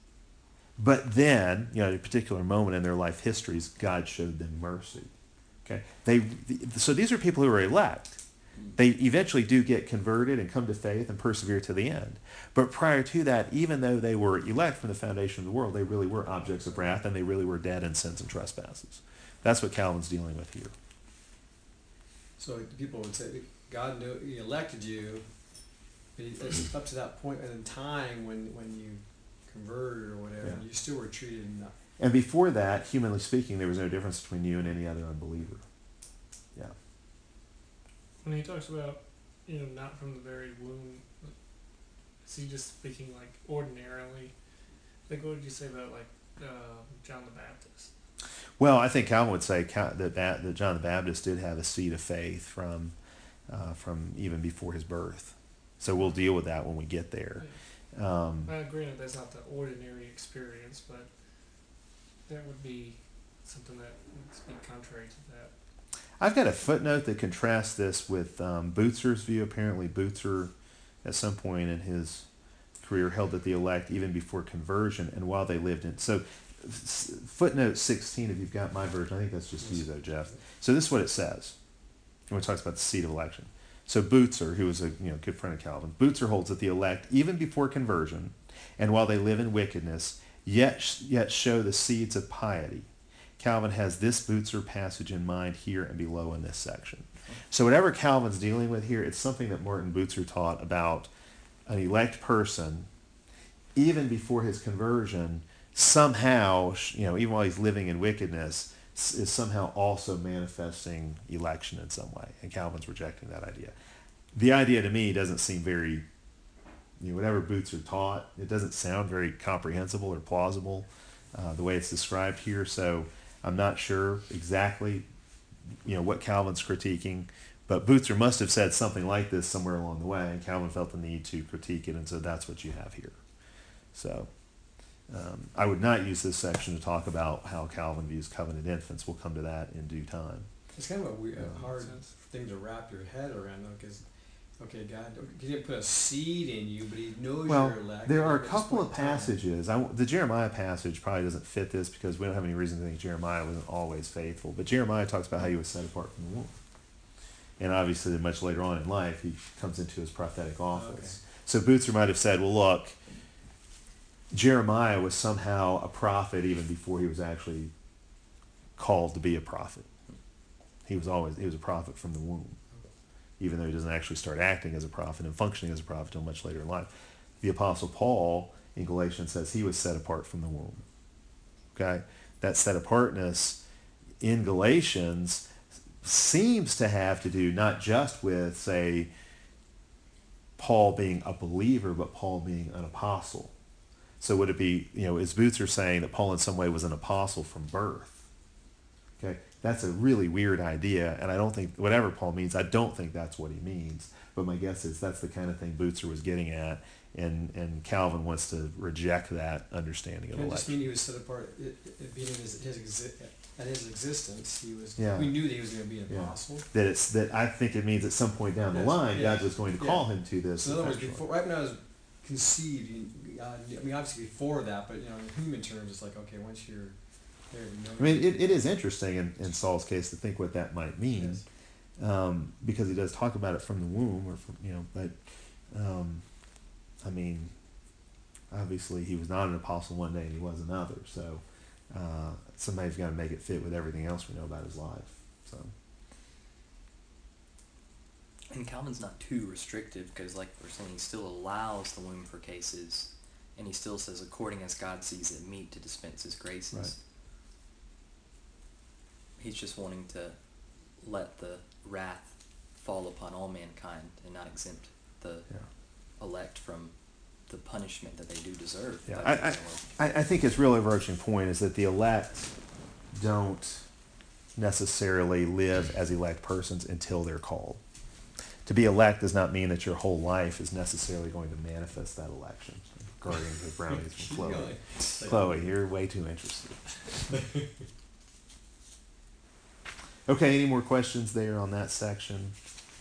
But then, at a particular moment in their life histories, God showed them mercy. Okay? So these are people who are elect. They eventually do get converted and come to faith and persevere to the end. But prior to that, even though they were elect from the foundation of the world, they really were objects of wrath, and they really were dead in sins and trespasses. That's what Calvin's dealing with here. So people would say, God knew he elected you, but it's up to that point in time when you converted or whatever, Yeah. you still were treated And before that, humanly speaking, there was no difference between you and any other unbeliever. Yeah. When he talks about, not from the very womb, is he just speaking like ordinarily? Like, what did you say about John the Baptist? Well, I think Calvin would say that John the Baptist did have a seed of faith from even before his birth. So we'll deal with that when we get there. Granted, that's not the ordinary experience, but that would be something that would speak contrary to that. I've got a footnote that contrasts this with Bucer's view. Apparently, Bucer, at some point in his career, held that the elect, even before conversion, and while they lived in... So, footnote 16, if you've got my version, I think that's just you, though, Jeff. So this is what it says when it talks about the seed of election. So Bucer, who was a good friend of Calvin, Bucer holds that the elect, even before conversion, and while they live in wickedness, yet show the seeds of piety. Calvin has this Bucer passage in mind here and below in this section. So whatever Calvin's dealing with here, it's something that Martin Bucer taught about an elect person, even before his conversion, somehow, even while he's living in wickedness, is somehow also manifesting election in some way. And Calvin's rejecting that idea. The idea to me doesn't seem very, whatever Bucer taught, it doesn't sound very comprehensible or plausible the way it's described here. So I'm not sure exactly, what Calvin's critiquing, but Bucer must have said something like this somewhere along the way, and Calvin felt the need to critique it, and so that's what you have here. So I would not use this section to talk about how Calvin views covenant infants. We'll come to that in due time. It's kind of a hard thing to wrap your head around, though, because, okay, God, he didn't put a seed in you, but he knows you're elect. There are a couple of passages. The Jeremiah passage probably doesn't fit this because we don't have any reason to think Jeremiah wasn't always faithful. But Jeremiah talks about how he was set apart from the womb. And obviously, much later on in life, he comes into his prophetic office. Okay. So Bucer might have said, well, look, Jeremiah was somehow a prophet even before he was actually called to be a prophet. He was a prophet from the womb, even though he doesn't actually start acting as a prophet and functioning as a prophet until much later in life. The Apostle Paul in Galatians says he was set apart from the womb. Okay? That set apartness in Galatians seems to have to do not just with, say, Paul being a believer, but Paul being an apostle. So would it be, is Bucer saying that Paul in some way was an apostle from birth? Okay, that's a really weird idea, and I don't think, whatever Paul means, I don't think that's what he means. But my guess is that's the kind of thing Bucer was getting at, and Calvin wants to reject that understanding of election. It just mean he was set apart, being in his existence, he was. Yeah. We knew that he was going to be an apostle. That I think it means at some point down the line, God was going to call him to this. So in other words, right when I was conceived, obviously before that, but in human terms, it's like, okay, once you're I mean, it is interesting in Saul's case to think what that might mean, Yes. because he does talk about it from the womb, or from, but I mean, obviously he was not an apostle one day and he was another, so somebody's got to make it fit with everything else we know about his life. So. And Calvin's not too restrictive because, like we're saying, he still allows the womb for cases, and he still says, according as God sees it meet to dispense his graces. Right. He's just wanting to let the wrath fall upon all mankind and not exempt the elect from the punishment that they do deserve. Yeah, I think his real overarching point is that the elect don't necessarily live as elect persons until they're called. To be elect does not mean that your whole life is necessarily going to manifest that election. Guardians of brownies from Chloe. Chloe, you're way too interested. Okay, any more questions there on that section?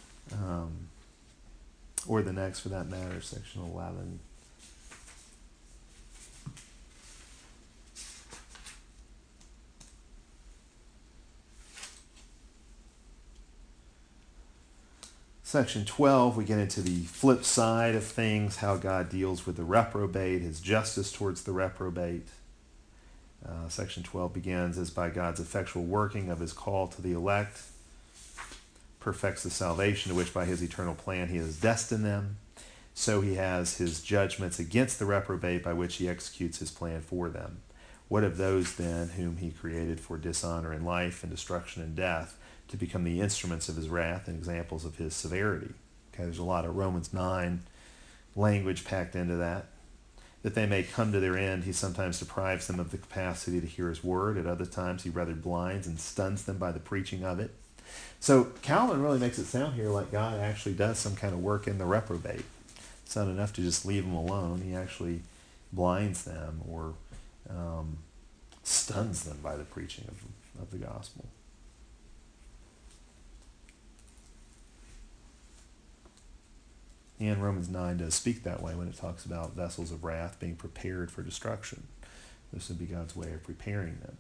Or the next, for that matter, section 11. Section 12, we get into the flip side of things, how God deals with the reprobate, his justice towards the reprobate. Section 12 begins as by God's effectual working of his call to the elect, perfects the salvation to which by his eternal plan he has destined them. So he has his judgments against the reprobate by which he executes his plan for them. What of those then whom he created for dishonor in life and destruction and death, to become the instruments of his wrath and examples of his severity? Okay, there's a lot of Romans 9 language packed into that. That they may come to their end, he sometimes deprives them of the capacity to hear his word. At other times, he rather blinds and stuns them by the preaching of it. So Calvin really makes it sound here like God actually does some kind of work in the reprobate. It's not enough to just leave them alone. He actually blinds them or stuns them by the preaching of the gospel. And Romans 9 does speak that way when it talks about vessels of wrath being prepared for destruction. This would be God's way of preparing them.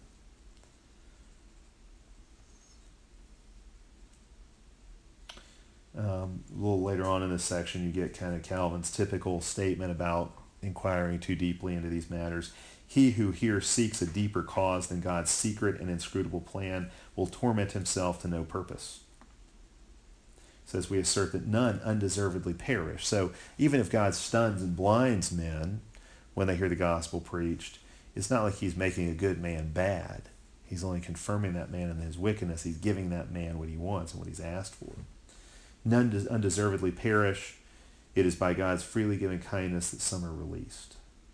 A little later on in this section, you get kind of Calvin's typical statement about inquiring too deeply into these matters. He who here seeks a deeper cause than God's secret and inscrutable plan will torment himself to no purpose. Says we assert that none undeservedly perish. So even if God stuns and blinds men when they hear the gospel preached, it's not like he's making a good man bad. He's only confirming that man in his wickedness. He's giving that man what he wants and what he's asked for. None undeservedly perish. It is by God's freely given kindness that some are released.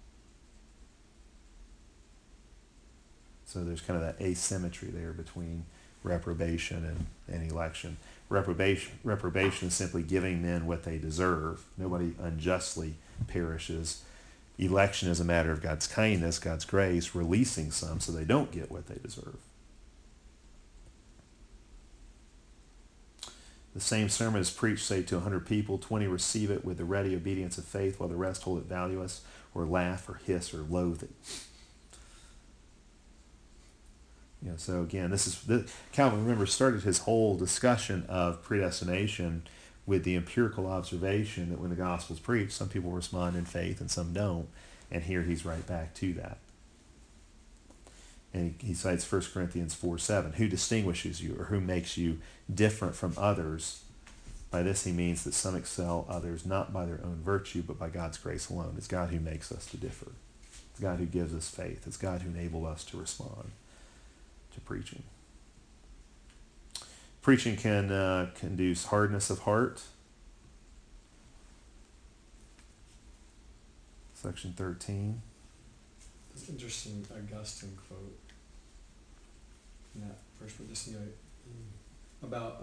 So there's kind of that asymmetry there between reprobation and election. Reprobation is simply giving men what they deserve. Nobody unjustly perishes. Election is a matter of God's kindness, God's grace, releasing some so they don't get what they deserve. The same sermon is preached, say, to 100 people. 20 receive it with the ready obedience of faith, while the rest hold it valueless, or laugh, or hiss, or loathe it. So again, Calvin, remember, started his whole discussion of predestination with the empirical observation that when the gospel's preached, some people respond in faith and some don't. And here he's right back to that. And he cites 1 Corinthians 4:7. Who distinguishes you, or who makes you different from others? By this he means that some excel others not by their own virtue, but by God's grace alone. It's God who makes us to differ. It's God who gives us faith. It's God who enables us to respond to preaching. Preaching can induce hardness of heart. Section 13. It's interesting Augustine quote in that first book, just about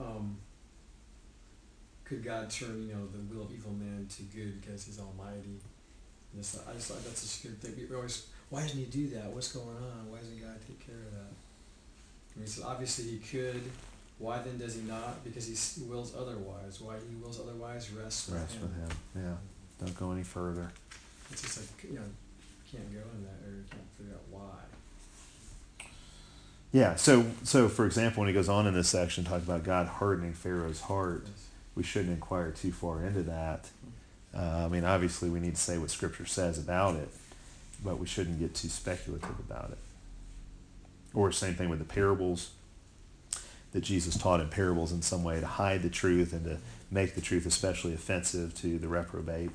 could God turn the will of evil man to good because he's almighty. And I just thought that's a good thing. We always, why doesn't he do that? What's going on? Why doesn't God take care of that? I mean, so obviously he could. Why then does he not? Because he wills otherwise. Why he wills otherwise rests with him. Yeah. Don't go any further. It's just like, you can't go in that, or you can't figure out why. Yeah, so for example, when he goes on in this section, talking about God hardening Pharaoh's heart, Yes. we shouldn't inquire too far into that. I mean, obviously, we need to say what Scripture says about it, but we shouldn't get too speculative about it. Or same thing with the parables, that Jesus taught in parables in some way to hide the truth and to make the truth especially offensive to the reprobate.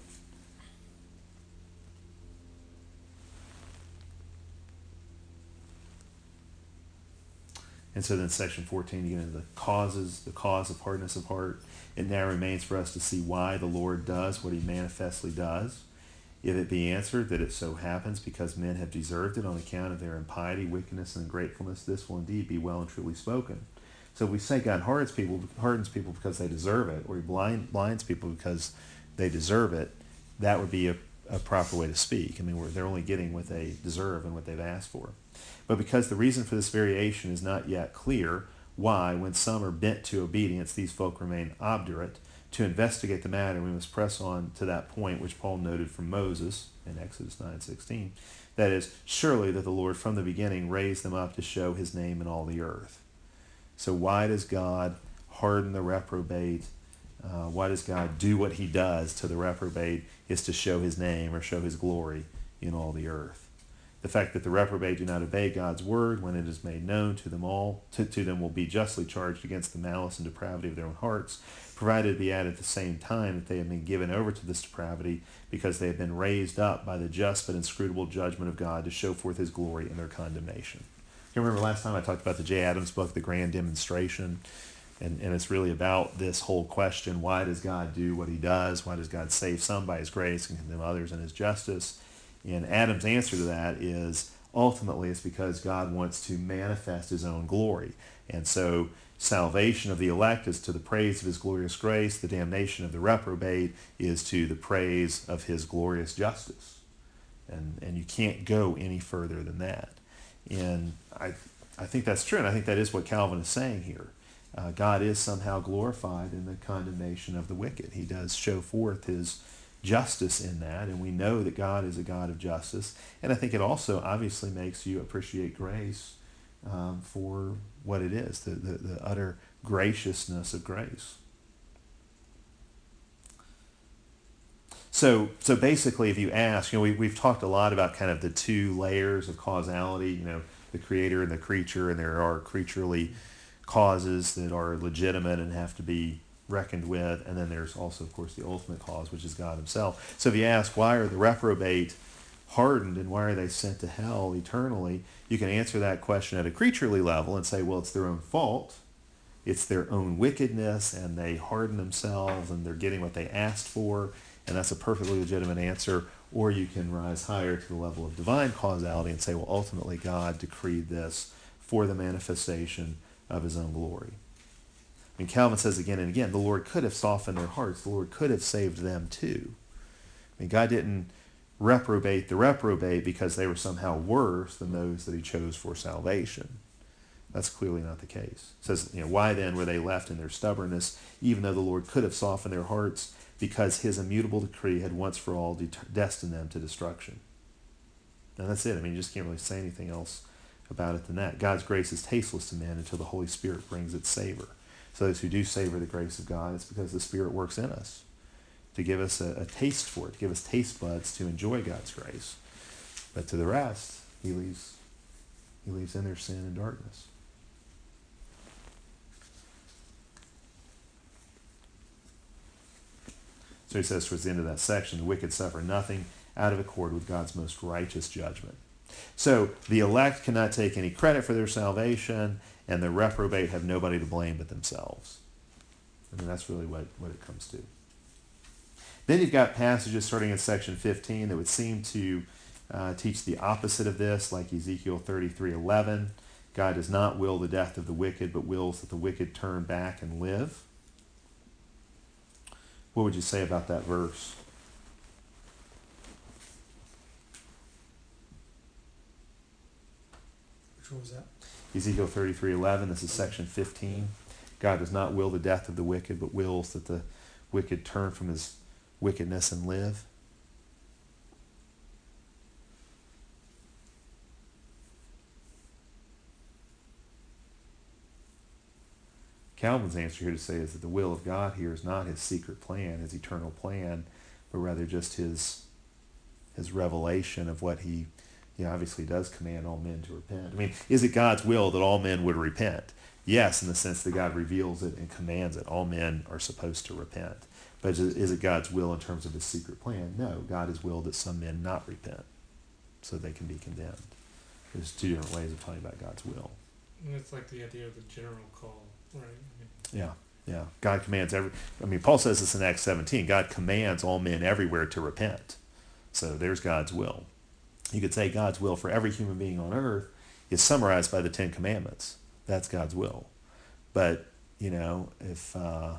And so then section 14, you get into the cause of hardness of heart. It now remains for us to see why the Lord does what he manifestly does. If it be answered that it so happens because men have deserved it on account of their impiety, wickedness, and ungratefulness, this will indeed be well and truly spoken. So if we say God hardens people because they deserve it, or he blinds people because they deserve it, that would be a proper way to speak. I mean, they're only getting what they deserve and what they've asked for. But because the reason for this variation is not yet clear, why, when some are bent to obedience, these folk remain obdurate, to investigate the matter, we must press on to that point which Paul noted from Moses in Exodus 9:16. That is, surely that the Lord from the beginning raised them up to show his name in all the earth. So why does God harden the reprobate? Why does God do what he does to the reprobate is to show his name or show his glory in all the earth. The fact that the reprobate do not obey God's word when it is made known to them all, to them will be justly charged against the malice and depravity of their own hearts, provided it be added at the same time that they have been given over to this depravity because they have been raised up by the just but inscrutable judgment of God to show forth his glory in their condemnation. You remember last time I talked about the J. Adams book, The Grand Demonstration, and it's really about this whole question, why does God do what he does? Why does God save some by his grace and condemn others in his justice? And Adam's answer to that is ultimately it's because God wants to manifest his own glory. And so salvation of the elect is to the praise of his glorious grace. The damnation of the reprobate is to the praise of his glorious justice. And you can't go any further than that. And I think that's true, and I think that is what Calvin is saying here. God is somehow glorified in the condemnation of the wicked. He does show forth his justice in that, and we know that God is a God of justice. And I think it also obviously makes you appreciate grace for what it is, the utter graciousness of grace. So basically, if you ask, we've talked a lot about kind of the two layers of causality, the creator and the creature, and there are creaturely causes that are legitimate and have to be reckoned with, and then there's also, of course, the ultimate cause, which is God himself. So if you ask, why are the reprobate hardened and why are they sent to hell eternally, you can answer that question at a creaturely level and say, well, it's their own fault. It's their own wickedness, and they harden themselves, and they're getting what they asked for, and that's a perfectly legitimate answer. Or you can rise higher to the level of divine causality and say, well, ultimately God decreed this for the manifestation of his own glory. And Calvin says again and again, the Lord could have softened their hearts. The Lord could have saved them too. I mean, God didn't reprobate the reprobate because they were somehow worse than those that he chose for salvation. That's clearly not the case. It says, why then were they left in their stubbornness, even though the Lord could have softened their hearts? Because his immutable decree had once for all destined them to destruction. And that's it. I mean, you just can't really say anything else about it than that. God's grace is tasteless to men until the Holy Spirit brings its savor. So those who do savor the grace of God, it's because the Spirit works in us to give us a taste for it, to give us taste buds to enjoy God's grace. But to the rest, he leaves in their sin and darkness. So he says towards the end of that section, the wicked suffer nothing out of accord with God's most righteous judgment. So the elect cannot take any credit for their salvation, and the reprobate have nobody to blame but themselves. I mean, that's really what it comes to. Then you've got passages starting in section 15 that would seem to teach the opposite of this, like Ezekiel 33:11. God does not will the death of the wicked, but wills that the wicked turn back and live. What would you say about that verse? Which one was that? Ezekiel 33:11, this is section 15. God does not will the death of the wicked, but wills that the wicked turn from his wickedness and live. Calvin's answer here to say is that the will of God here is not his secret plan, his eternal plan, but rather just his revelation of what he obviously does command all men to repent. I mean, is it God's will that all men would repent? Yes, in the sense that God reveals it and commands it. All men are supposed to repent. But is it God's will in terms of his secret plan? No, God has willed that some men not repent so they can be condemned. There's two different ways of talking about God's will. And it's like the idea of the general call, right? Yeah. God commands Paul says this in Acts 17. God commands all men everywhere to repent. So there's God's will. You could say God's will for every human being on earth is summarized by the Ten Commandments. That's God's will. But, if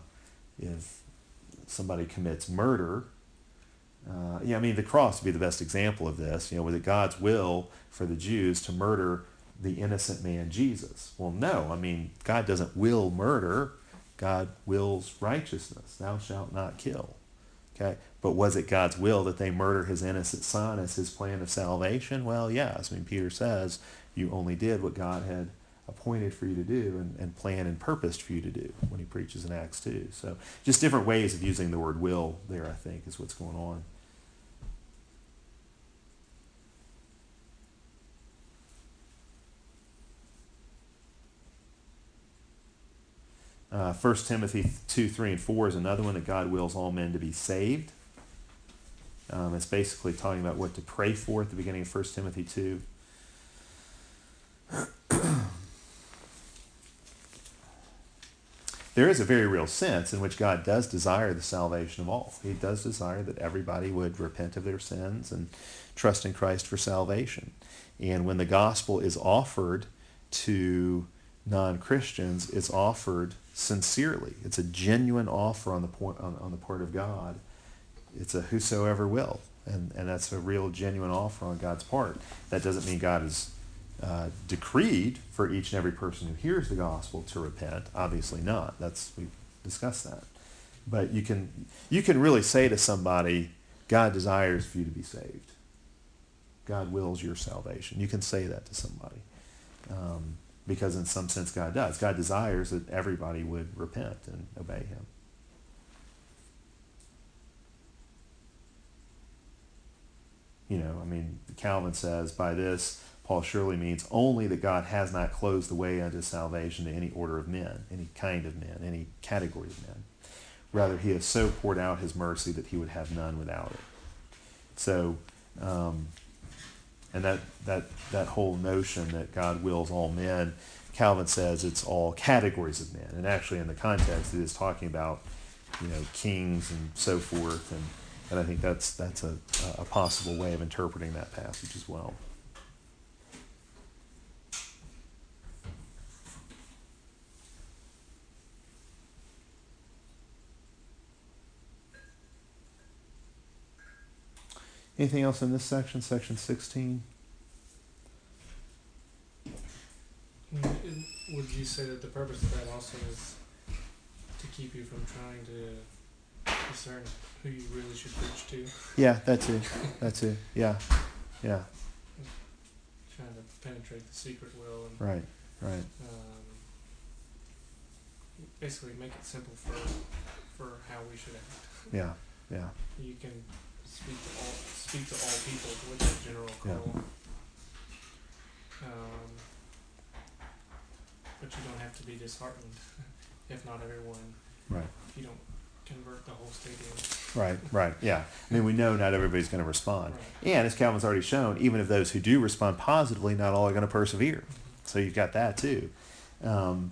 somebody commits murder, the cross would be the best example of this. Was it God's will for the Jews to murder the innocent man Jesus? Well, no. God doesn't will murder. God wills righteousness. Thou shalt not kill. Okay? But was it God's will that they murder his innocent son as his plan of salvation? Well, yes. Peter says you only did what God had appointed for you to do and planned and purposed for you to do when he preaches in Acts 2. So just different ways of using the word will there, I think, is what's going on. First Timothy 2, 3, and 4 is another one that God wills all men to be saved. It's basically talking about what to pray for at the beginning of 1 Timothy 2. There is a very real sense in which God does desire the salvation of all. He does desire that everybody would repent of their sins and trust in Christ for salvation. And when the gospel is offered to non-Christians, it's offered sincerely. It's a genuine offer on the part of God. It's a whosoever will, and that's a real genuine offer on God's part. That doesn't mean God is decreed for each and every person who hears the gospel to repent. Obviously not. We've discussed that. But you can really say to somebody, God desires for you to be saved. God wills your salvation. You can say that to somebody. Because in some sense God does. God desires that everybody would repent and obey him. Calvin says, by this, Paul surely means only that God has not closed the way unto salvation to any order of men, any kind of men, any category of men. Rather, he has so poured out his mercy that he would have none without it. So, and that whole notion that God wills all men, Calvin says it's all categories of men. And actually in the context it is talking about, kings and so forth. And I think that's a possible way of interpreting that passage as well. Anything else in this section, section 16? Would you say that the purpose of that also is to keep you from trying to discern who you really should preach to? Yeah, that too. Yeah. Trying to penetrate the secret will and Right. Basically make it simple for how we should act. Yeah. You can speak to all people with that general call. But you don't have to be disheartened if not everyone. Right. If you don't convert the whole stadium. Right. Yeah. We know not everybody's going to respond. Right. And as Calvin's already shown, even of those who do respond positively, not all are going to persevere. So you've got that too. I'm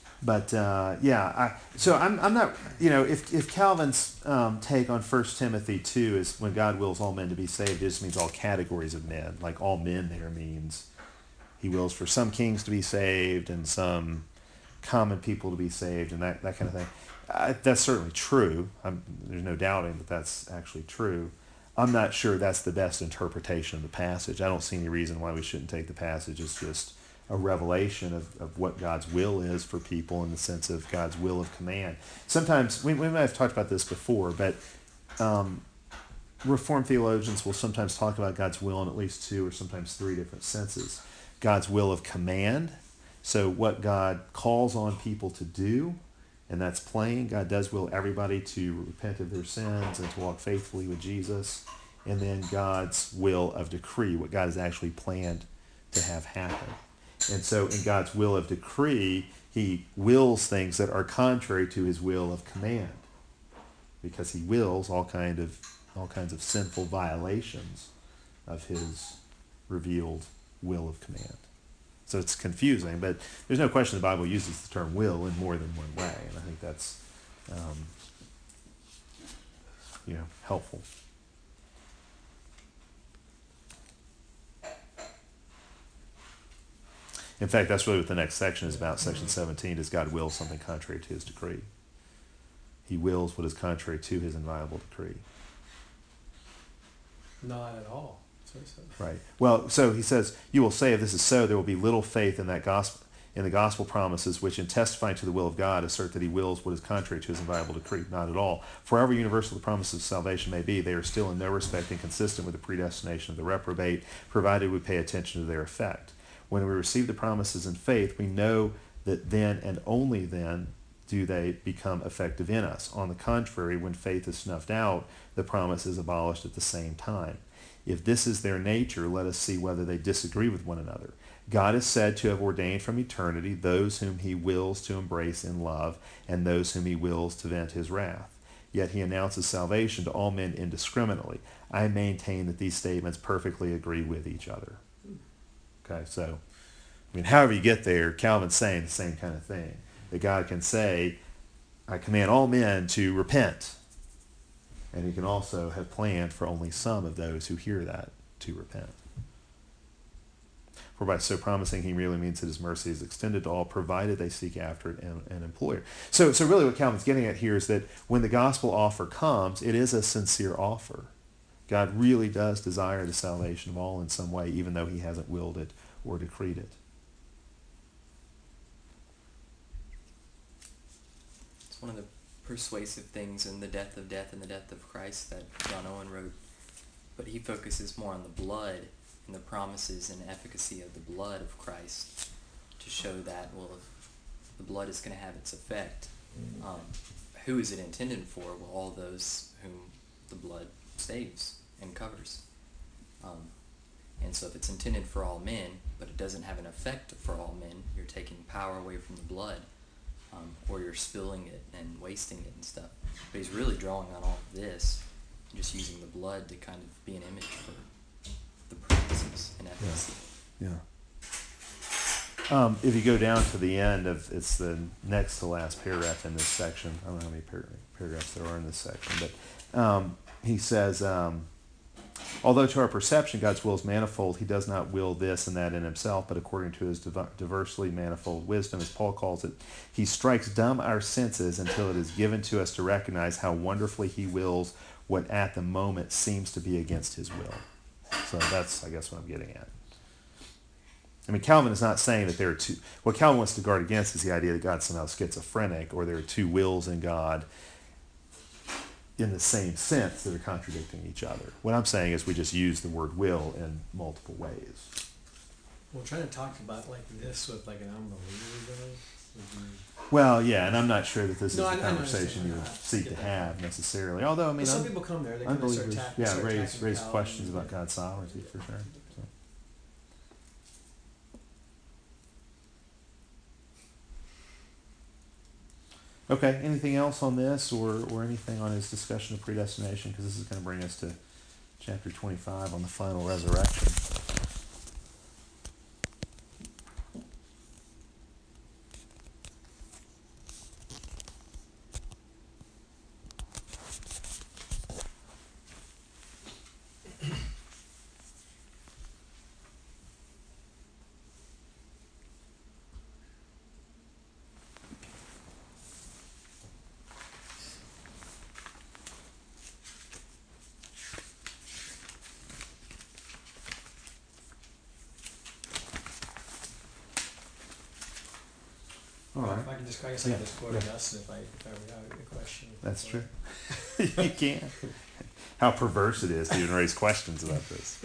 not, if Calvin's take on 1 Timothy 2 is when God wills all men to be saved, it just means all categories of men. Like all men there means he wills for some kings to be saved and some common people to be saved and that kind of thing. That's certainly true. There's no doubting that that's actually true. I'm not sure that's the best interpretation of the passage. I don't see any reason why we shouldn't take the passage as just a revelation of what God's will is for people in the sense of God's will of command. Sometimes, we might have talked about this before, but Reformed theologians will sometimes talk about God's will in at least two or sometimes three different senses. God's will of command, so what God calls on people to do, And that's plain. God does will everybody to repent of their sins and to walk faithfully with Jesus. And then God's will of decree, what God has actually planned to have happen. And so in God's will of decree, he wills things that are contrary to his will of command, because he wills all kinds of sinful violations of his revealed will of command. So it's confusing, but there's no question the Bible uses the term will in more than one way, and I think that's helpful. In fact, that's really what the next section is about. Section 17, does God will something contrary to his decree? He wills what is contrary to his inviolable decree. Not at all. That's what he said. Right. Well, so he says, you will say, if this is so, there will be little faith in that gospel, in the gospel promises, which in testifying to the will of God assert that he wills what is contrary to his inviolable decree. Not at all. For however universal the promises of salvation may be, they are still in no respect inconsistent with the predestination of the reprobate, provided we pay attention to their effect. When we receive the promises in faith, we know that then and only then do they become effective in us. On the contrary, when faith is snuffed out, the promise is abolished at the same time. If this is their nature, let us see whether they disagree with one another. God is said to have ordained from eternity those whom he wills to embrace in love and those whom he wills to vent his wrath. Yet he announces salvation to all men indiscriminately. I maintain that these statements perfectly agree with each other. Okay, so, however you get there, Calvin's saying the same kind of thing. That God can say, I command all men to repent. And he can also have planned for only some of those who hear that to repent. For by so promising, he really means that his mercy is extended to all, provided they seek after it and employ it. So really what Calvin's getting at here is that when the gospel offer comes, it is a sincere offer. God really does desire the salvation of all in some way, even though he hasn't willed it or decreed it. It's one of the persuasive things in The Death of Death and the Death of Christ that John Owen wrote, but he focuses more on the blood and the promises and efficacy of the blood of Christ to show that, well, if the blood is going to have its effect, who is it intended for? Well, all those whom the blood saves and covers. And so if it's intended for all men, but it doesn't have an effect for all men, you're taking power away from the blood, or you're spilling it and wasting it and stuff. But he's really drawing on all of this, and just using the blood to kind of be an image for the purposes and efficacy. Yeah. If you go down to the end of, it's the next to last paragraph in this section. I don't know how many paragraphs there are in this section, but he says, although to our perception God's will is manifold, he does not will this and that in himself, but according to his diversely manifold wisdom, as Paul calls it, he strikes dumb our senses until it is given to us to recognize how wonderfully he wills what at the moment seems to be against his will. So that's, I guess, what I'm getting at. Calvin is not saying that there are two. What Calvin wants to guard against is the idea that God's somehow schizophrenic, or there are two wills in God in the same sense that are contradicting each other. What I'm saying is we just use the word will in multiple ways. Well, trying to talk about like this with like an unbeliever though. Well, yeah, and I'm not sure that this is No, the I conversation you would seek to have necessarily. Although, But some people come there, they come and start unbelievers, attacking. raise questions about God's sovereignty for sure. So. Okay, anything else on this or anything on his discussion of predestination? Because this is going to bring us to chapter 25 on the final resurrection. All right. If I can just, I guess I can just quote Augustine if I ever have a question. That's true. You can. How perverse it is to even raise questions about this.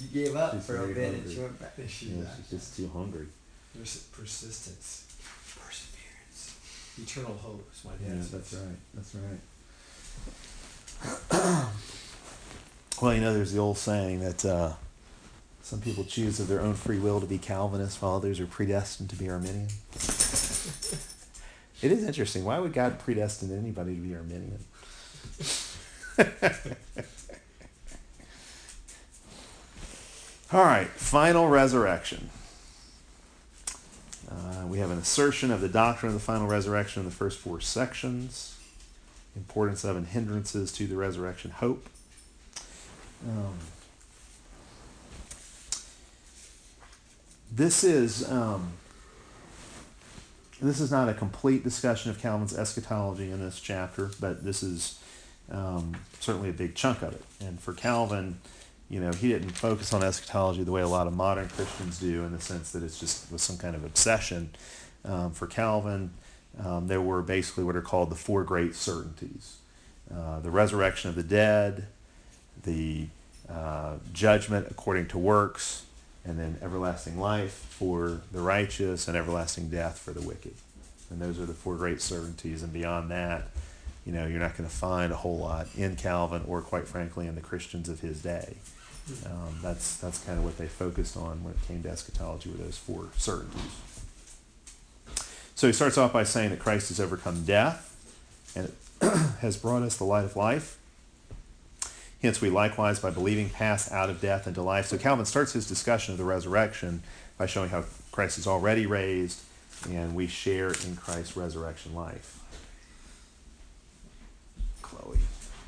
She gave up She's for a very bit and hungry. she went back. And she's Yeah, she's just too hungry. persistence, perseverance, eternal hope. Is my Yeah, dad says. that's right. That's right. Well, there's the old saying that some people choose of their own free will to be Calvinists, while others are predestined to be Arminian. It is interesting. Why would God predestine anybody to be Arminian? All right, final resurrection. We have an assertion of the doctrine of the final resurrection in the first 4 sections. Importance of and hindrances to the resurrection hope. This is not a complete discussion of Calvin's eschatology in this chapter, but this is certainly a big chunk of it. And for Calvin, he didn't focus on eschatology the way a lot of modern Christians do, in the sense that it's just was some kind of obsession. For Calvin, there were basically what are called the 4 great certainties. The resurrection of the dead, the judgment according to works, and then everlasting life for the righteous and everlasting death for the wicked. And those are the 4 great certainties. And beyond that, you're not going to find a whole lot in Calvin, or quite frankly in the Christians of his day. That's kind of what they focused on when it came to eschatology, were those 4 certainties. So he starts off by saying that Christ has overcome death and has brought us the light of life. Hence we likewise, by believing, pass out of death into life. So Calvin starts his discussion of the resurrection by showing how Christ is already raised and we share in Christ's resurrection life. Chloe.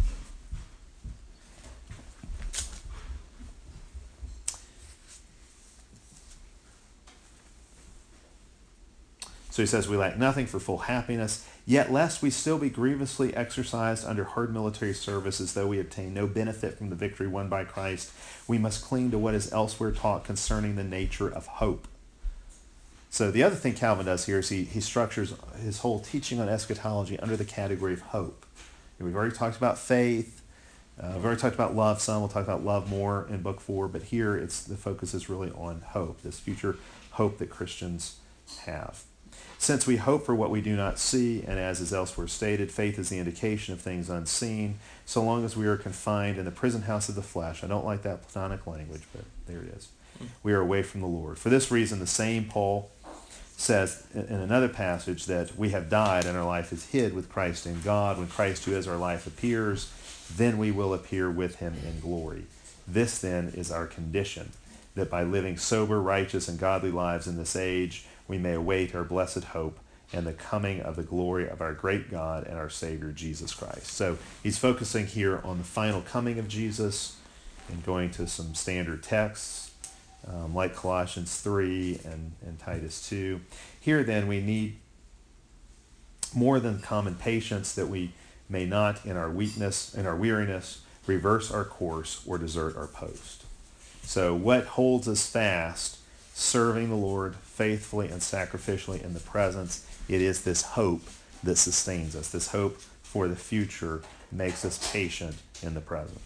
So he says, we lack nothing for full happiness, yet lest we still be grievously exercised under hard military service, as though we obtain no benefit from the victory won by Christ, we must cling to what is elsewhere taught concerning the nature of hope. So the other thing Calvin does here is he structures his whole teaching on eschatology under the category of hope. And we've already talked about faith. We've already talked about love some. We'll talk about love more in Book 4. But here the focus is really on hope, this future hope that Christians have. Since we hope for what we do not see, and as is elsewhere stated, faith is the indication of things unseen, so long as we are confined in the prison house of the flesh. I don't like that Platonic language, but there it is. We are away from the Lord. For this reason, the same Paul says in another passage that we have died and our life is hid with Christ in God. When Christ, who is our life, appears, then we will appear with him in glory. This then is our condition, that by living sober, righteous, and godly lives in this age, we may await our blessed hope and the coming of the glory of our great God and our Savior, Jesus Christ. So he's focusing here on the final coming of Jesus and going to some standard texts like Colossians 3 and Titus 2. Here then we need more than common patience, that we may not in our weakness, in our weariness, reverse our course or desert our post. So what holds us fast? Serving the Lord faithfully and sacrificially in the presence. It is this hope that sustains us. This hope for the future makes us patient in the present.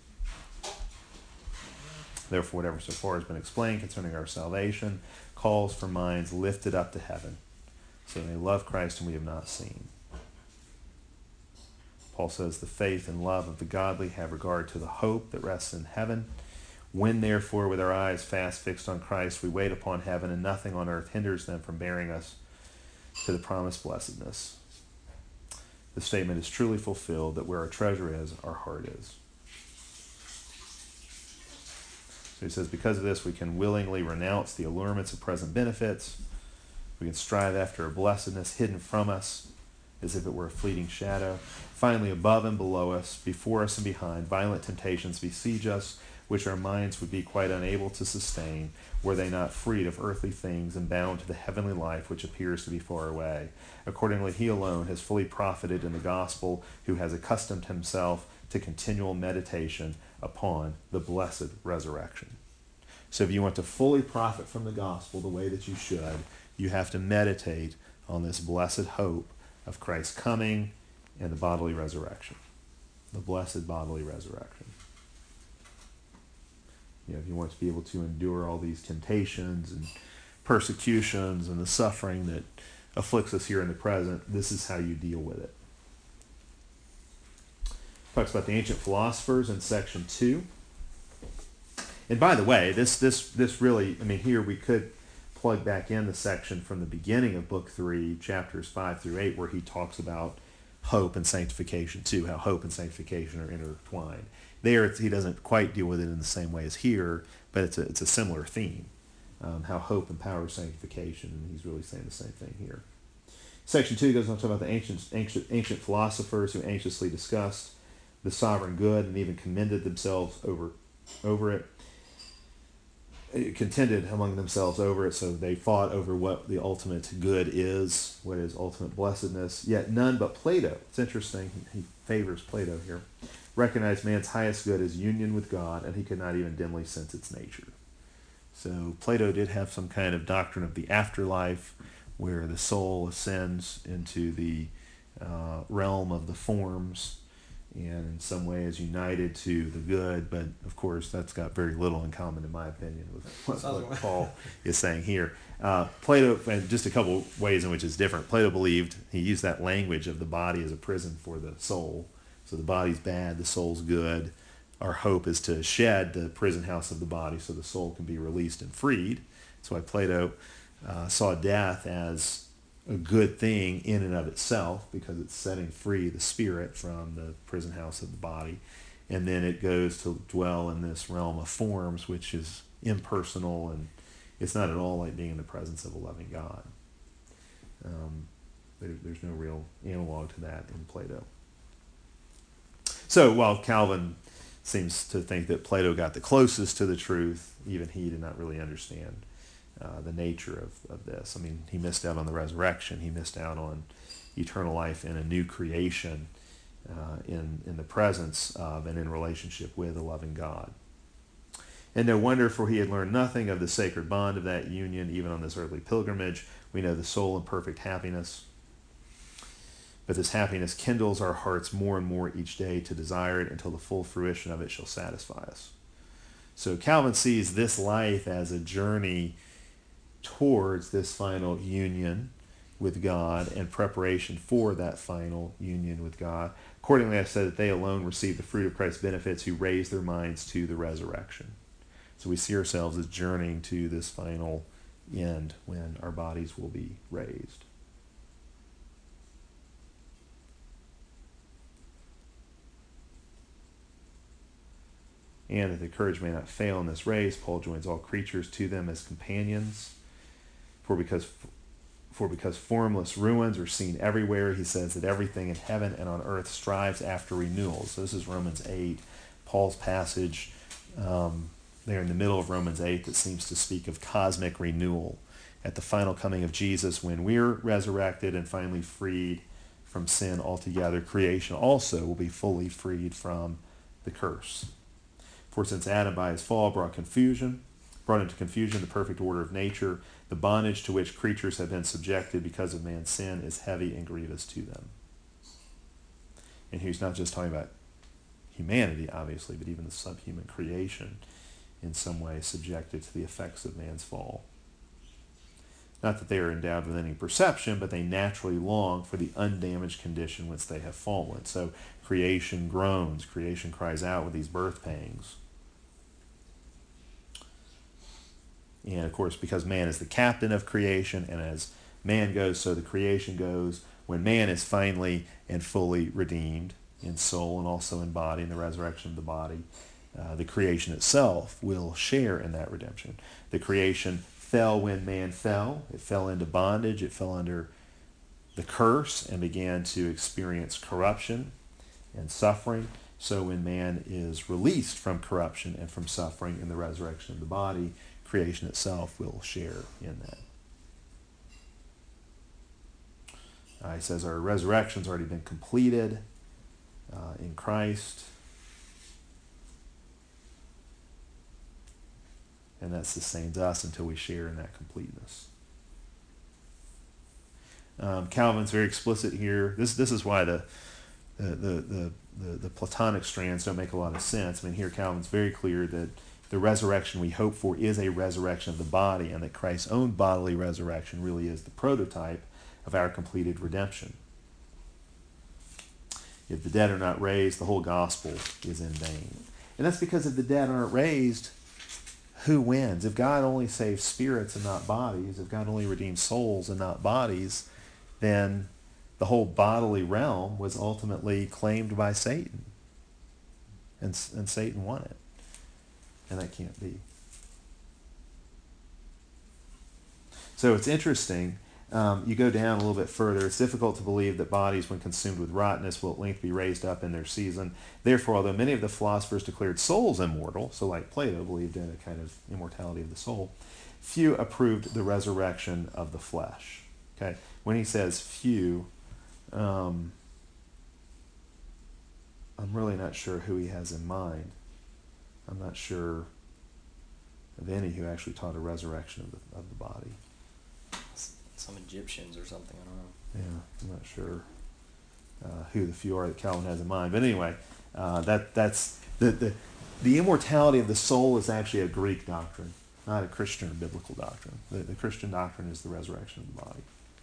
Therefore, whatever so far has been explained concerning our salvation calls for minds lifted up to heaven, so they love Christ whom we have not seen. Paul says, the faith and love of the godly have regard to the hope that rests in heaven. When, therefore, with our eyes fast fixed on Christ, we wait upon heaven, and nothing on earth hinders them from bearing us to the promised blessedness. The statement is truly fulfilled, that where our treasure is, our heart is. So he says, because of this, we can willingly renounce the allurements of present benefits. We can strive after a blessedness hidden from us, as if it were a fleeting shadow. Finally, above and below us, before us and behind, violent temptations besiege us, which our minds would be quite unable to sustain, were they not freed of earthly things and bound to the heavenly life which appears to be far away. Accordingly, he alone has fully profited in the gospel, who has accustomed himself to continual meditation upon the blessed resurrection. So if you want to fully profit from the gospel the way that you should, you have to meditate on this blessed hope of Christ's coming and the bodily resurrection, the blessed bodily resurrection. if you want to be able to endure all these temptations and persecutions and the suffering that afflicts us here in the present, this is how you deal with it. Talks about the ancient philosophers in section 2. And by the way, this really, here we could plug back in the section from the beginning of book 3, chapters 5 through 8, where he talks about hope and sanctification too, how hope and sanctification are intertwined. There, he doesn't quite deal with it in the same way as here, but it's a similar theme, how hope empowers sanctification, and he's really saying the same thing here. Section 2 goes on to talk about the ancient philosophers who anxiously discussed the sovereign good and even commended themselves over it. Contended among themselves over it, so they fought over what the ultimate good is, what is ultimate blessedness. Yet none but Plato, it's interesting, he favors Plato here, recognized man's highest good as union with God, and he could not even dimly sense its nature. So Plato did have some kind of doctrine of the afterlife, where the soul ascends into the realm of the forms, and in some way is united to the good, but of course that's got very little in common, in my opinion, with what Paul is saying here. Plato, and just a couple ways in which it's different. Plato believed, he used that language of the body as a prison for the soul. So the body's bad, the soul's good. Our hope is to shed the prison house of the body so the soul can be released and freed. That's why Plato saw death as a good thing in and of itself, because it's setting free the spirit from the prison house of the body. And then it goes to dwell in this realm of forms, which is impersonal, and it's not at all like being in the presence of a loving God. There's no real analog to that in Plato. So while Calvin seems to think that Plato got the closest to the truth, even he did not really understand the nature of this. He missed out on the resurrection. He missed out on eternal life in a new creation, in the presence of and in relationship with a loving God. And no wonder, for he had learned nothing of the sacred bond of that union, even on this earthly pilgrimage. We know the soul in perfect happiness. But this happiness kindles our hearts more and more each day to desire it until the full fruition of it shall satisfy us. So Calvin sees this life as a journey towards this final union with God and preparation for that final union with God. Accordingly, I said that they alone receive the fruit of Christ's benefits who raise their minds to the resurrection. So we see ourselves as journeying to this final end when our bodies will be raised. And that the courage may not fail in this race, Paul joins all creatures to them as companions. For because formless ruins are seen everywhere, he says that everything in heaven and on earth strives after renewal. So this is Romans 8, Paul's passage there in the middle of Romans 8 that seems to speak of cosmic renewal at the final coming of Jesus, when we're resurrected and finally freed from sin altogether. Creation also will be fully freed from the curse. For since Adam by his fall brought into confusion the perfect order of nature, the bondage to which creatures have been subjected because of man's sin is heavy and grievous to them. And he's not just talking about humanity, obviously, but even the subhuman creation in some way subjected to the effects of man's fall. Not that they are endowed with any perception, but they naturally long for the undamaged condition whence they have fallen. So creation groans, creation cries out with these birth pangs. And of course, because man is the captain of creation, and as man goes, so the creation goes. When man is finally and fully redeemed in soul and also in body, in the resurrection of the body, the creation itself will share in that redemption. The creation fell when man fell. It fell into bondage. It fell under the curse and began to experience corruption and suffering. So when man is released from corruption and from suffering in the resurrection of the body, creation itself will share in that. He says our resurrection's already been completed in Christ. And that sustains us until we share in that completeness. Calvin's very explicit here. This is why the Platonic strands don't make a lot of sense. Here Calvin's very clear that the resurrection we hope for is a resurrection of the body, and that Christ's own bodily resurrection really is the prototype of our completed redemption. If the dead are not raised, the whole gospel is in vain. And that's because if the dead aren't raised, who wins? If God only saves spirits and not bodies, if God only redeems souls and not bodies, then the whole bodily realm was ultimately claimed by Satan. And Satan won it. And that can't be. So it's interesting. You go down a little bit further. It's difficult to believe that bodies, when consumed with rottenness, will at length be raised up in their season. Therefore, although many of the philosophers declared souls immortal, so like Plato believed in a kind of immortality of the soul, few approved the resurrection of the flesh. Okay, when he says few, I'm really not sure who he has in mind. I'm not sure of any who actually taught a resurrection of the body. Some Egyptians or something, I don't know. Yeah, I'm not sure who the few are that Calvin has in mind. But anyway, that's the immortality of the soul is actually a Greek doctrine, not a Christian or biblical doctrine. The Christian doctrine is the resurrection of the body.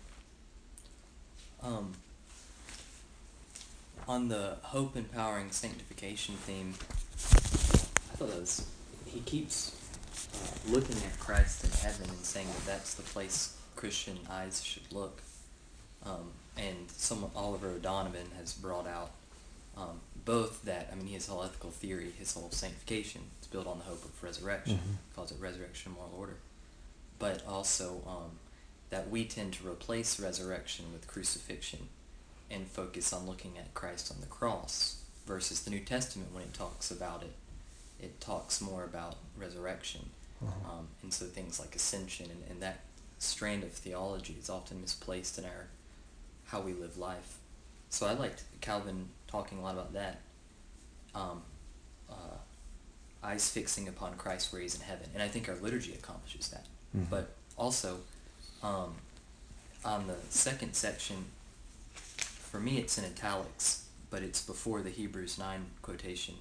On the hope empowering sanctification theme, I thought he keeps looking at Christ in heaven and saying that that's the place Christian eyes should look. And Oliver O'Donovan has brought out both that, he has a whole ethical theory, his whole sanctification is built on the hope of resurrection, calls it resurrection of moral order. But also that we tend to replace resurrection with crucifixion and focus on looking at Christ on the cross, versus the New Testament, when it talks about it, it talks more about resurrection. And so things like ascension and that strand of theology is often misplaced in how we live life. So I liked Calvin talking a lot about that. Eyes fixing upon Christ where he's in heaven. And I think our liturgy accomplishes that. Mm-hmm. But also, on the second section, for me it's in italics, but it's before the Hebrews 9 quotation.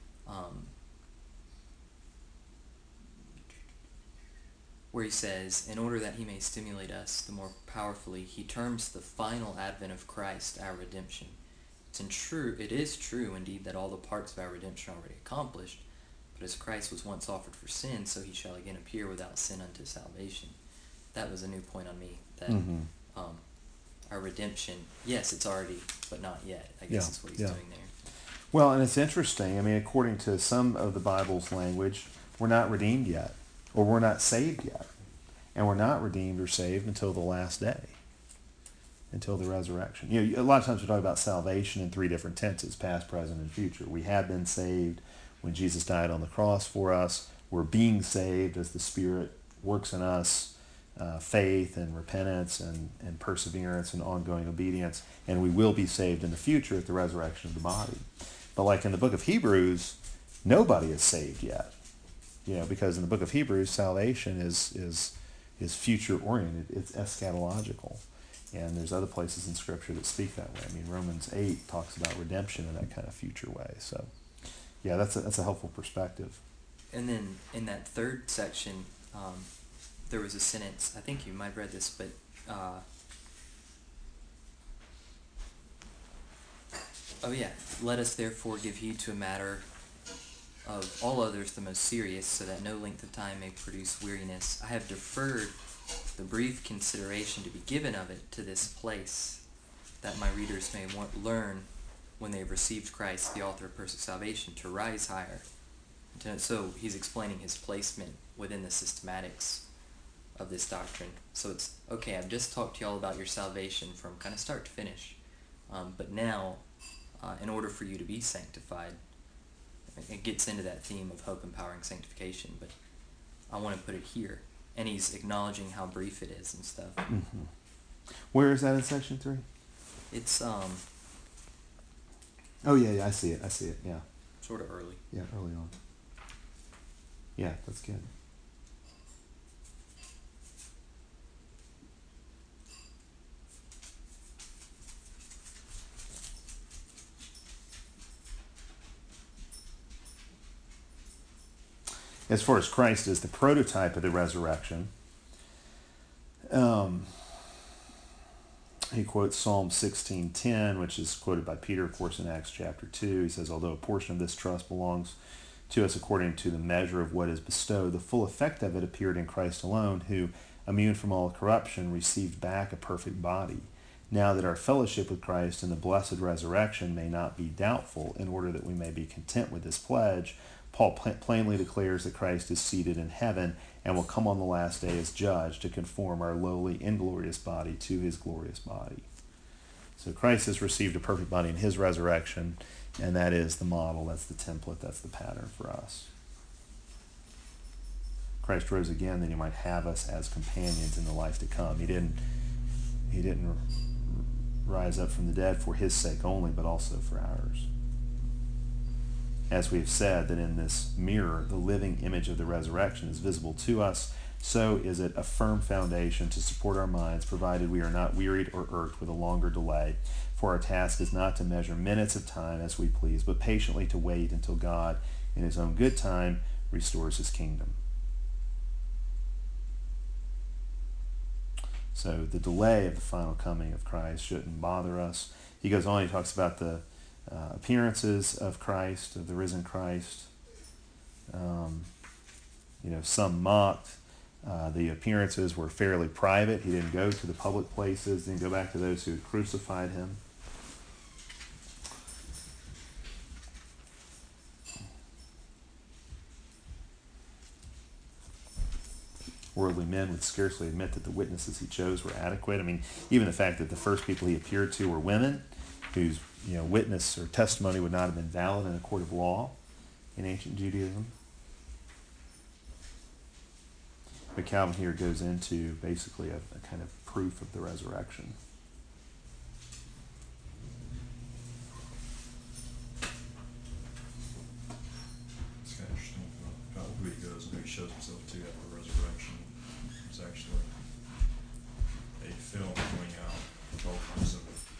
Where he says, in order that he may stimulate us the more powerfully, he terms the final advent of Christ our redemption. It is true indeed that all the parts of our redemption are already accomplished, but as Christ was once offered for sin, so he shall again appear without sin unto salvation. That was a new point on me, that our redemption, yes, it's already, but not yet. I guess that's what he's doing there. Well, and it's interesting. According to some of the Bible's language, we're not redeemed yet, or we're not saved yet. And we're not redeemed or saved until the last day, until the resurrection. A lot of times we talk about salvation in three different tenses, past, present, and future. We have been saved when Jesus died on the cross for us. We're being saved as the Spirit works in us, faith and repentance and perseverance and ongoing obedience. And we will be saved in the future at the resurrection of the body. But like in the book of Hebrews, nobody is saved yet. Because in the book of Hebrews, salvation is future oriented. It's eschatological. And there's other places in Scripture that speak that way. Romans 8 talks about redemption in that kind of future way. So, yeah, that's a helpful perspective. And then in that third section, there was a sentence, I think you might have read this, but let us therefore give heed to a matter of all others the most serious, so that no length of time may produce weariness. I have deferred the brief consideration to be given of it to this place, that my readers may learn, when they have received Christ, the author of perfect salvation, to rise higher. So he's explaining his placement within the systematics of this doctrine. So it's, okay, I've just talked to y'all about your salvation from kind of start to finish. But now, in order for you to be sanctified, it gets into that theme of hope empowering sanctification, but I want to put it here. And he's acknowledging how brief it is and stuff. Mm-hmm. Where is that in section 3? It's Oh yeah, I see it. Yeah. Sort of early. Yeah, early on. Yeah, that's good. as far as Christ as the prototype of the resurrection, he quotes Psalm 16:10, which is quoted by Peter, of course, in Acts chapter 2. He says, although a portion of this trust belongs to us according to the measure of what is bestowed, the full effect of it appeared in Christ alone, who, immune from all corruption, received back a perfect body. Now that our fellowship with Christ in the blessed resurrection may not be doubtful, in order that we may be content with this pledge, Paul plainly declares that Christ is seated in heaven and will come on the last day as judge to conform our lowly, inglorious body to his glorious body. So Christ has received a perfect body in his resurrection, and that is the model, that's the template, that's the pattern for us. Christ rose again that he might have us as companions in the life to come. He didn't rise up from the dead for his sake only, but also for ours. As we have said, that in this mirror, the living image of the resurrection is visible to us, so is it a firm foundation to support our minds, provided we are not wearied or irked with a longer delay. For our task is not to measure minutes of time as we please, but patiently to wait until God, in his own good time, restores his kingdom. So the delay of the final coming of Christ shouldn't bother us. He goes on, he talks about the appearances of Christ, of the risen Christ. Some mocked. The appearances were fairly private. He didn't go to the public places. He didn't go back to those who had crucified him. Worldly men would scarcely admit that the witnesses he chose were adequate. I mean, even the fact that the first people he appeared to were women, whose witness or testimony would not have been valid in a court of law in ancient Judaism. But Calvin here goes into basically a kind of proof of the resurrection. It's kind of interesting how who he goes and who he shows himself to after the resurrection. There's actually a film going out with all kinds of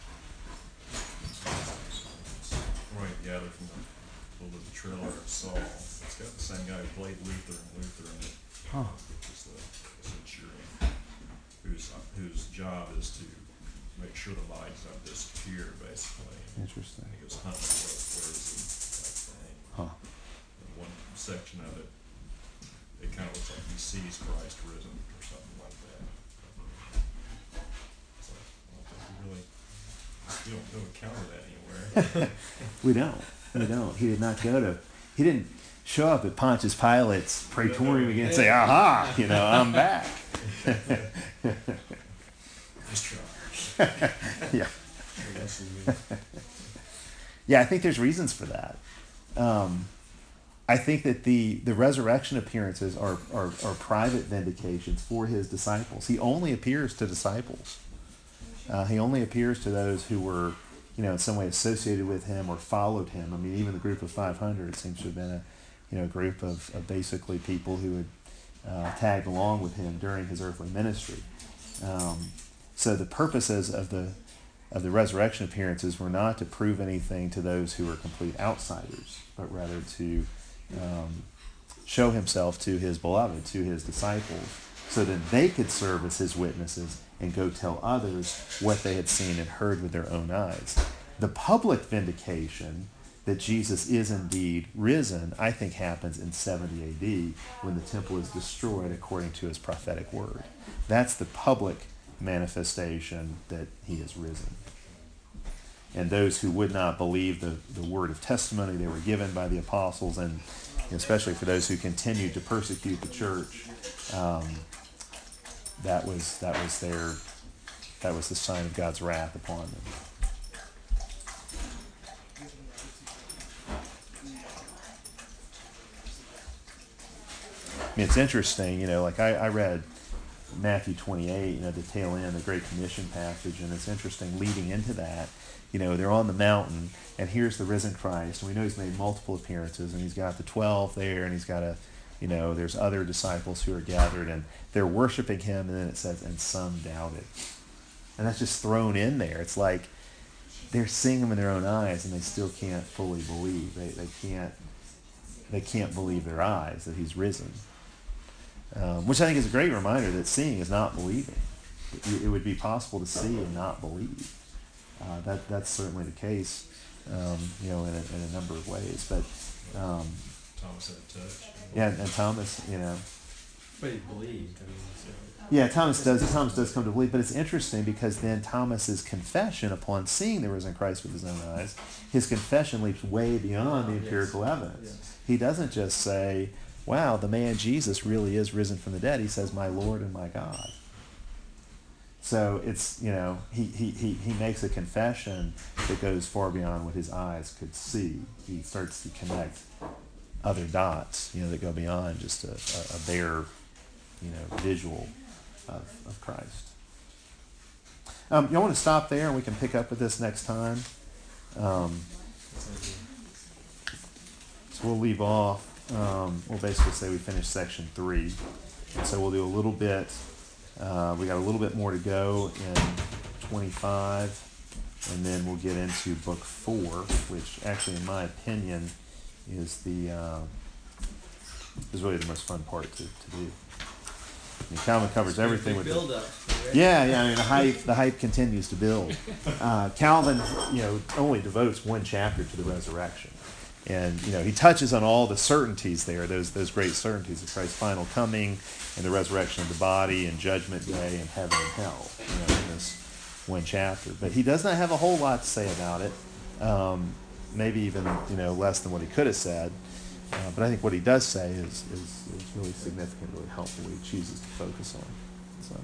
right gathered from the trailer of Saul. It's got the same guy who played Luther in it. Which is the centurion, whose job is to make sure the bodies don't disappear, basically. Interesting. And he goes hunting for where is he, type thing. And one section of it, it kind of looks like he sees Christ risen or something like that. It's like, I don't think you don't encounter that anywhere. We don't. He did not he didn't show up at Pontius Pilate's praetorium again and say, aha, I'm back. Yeah. Yeah, I think there's reasons for that. I think that the resurrection appearances are private vindications for his disciples. He only appears to disciples. He only appears to those who were, in some way associated with him or followed him. I mean, even the group of 500 seems to have been a group of basically people who had tagged along with him during his earthly ministry. So the purposes of the resurrection appearances were not to prove anything to those who were complete outsiders, but rather to show himself to his beloved, to his disciples, so that they could serve as his witnesses and go tell others what they had seen and heard with their own eyes. The public vindication that Jesus is indeed risen, I think, happens in 70 AD when the temple is destroyed according to his prophetic word. That's the public manifestation that he is risen. And those who would not believe the word of testimony they were given by the apostles, and especially for those who continued to persecute the church, that was the sign of God's wrath upon them. I mean, it's interesting, like I read Matthew 28, the tail end, the Great Commission passage, and it's interesting leading into that. They're on the mountain, and here's the risen Christ, and we know he's made multiple appearances, and he's got the 12 there, and he's got there's other disciples who are gathered, and they're worshiping him, and then it says, and some doubted. And that's just thrown in there. It's like they're seeing him in their own eyes, and they still can't fully believe. They can't they can't believe their eyes that he's risen. Which I think is a great reminder that seeing is not believing. It would be possible to see and not believe. That's certainly the case, in a number of ways. But Thomas had touch. yeah, and Thomas, But he believed. yeah, Thomas does come to believe. But it's interesting because then Thomas's confession upon seeing the risen Christ with his own eyes, his confession leaps way beyond the empirical evidence. Yes. He doesn't just say, "Wow, the man Jesus really is risen from the dead." He says, "My Lord and my God." So it's, he makes a confession that goes far beyond what his eyes could see. He starts to connect other dots, that go beyond just a bare, visual of Christ. You want to stop there and we can pick up with this next time. So we'll leave off. We'll basically say we finished section 3. And so we'll do a little bit. We got a little bit more to go in 25, and then we'll get into book 4, which actually, in my opinion, is really the most fun part to do. I mean, Calvin covers everything with build up. Right? Yeah. I mean, the hype continues to build. Calvin, only devotes one chapter to the resurrection. And, he touches on all the certainties there, those great certainties of Christ's final coming and the resurrection of the body and judgment day and heaven and hell, in this one chapter. But he does not have a whole lot to say about it, maybe even, less than what he could have said. But I think what he does say is really significant, really helpful, what he chooses to focus on. So,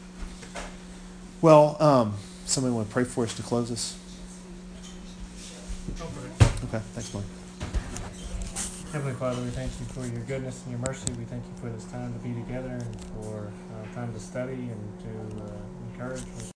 well, somebody want to pray for us to close us? Okay, thanks, Mike. Heavenly Father, we thank you for your goodness and your mercy. We thank you for this time to be together and for time to study and to encourage.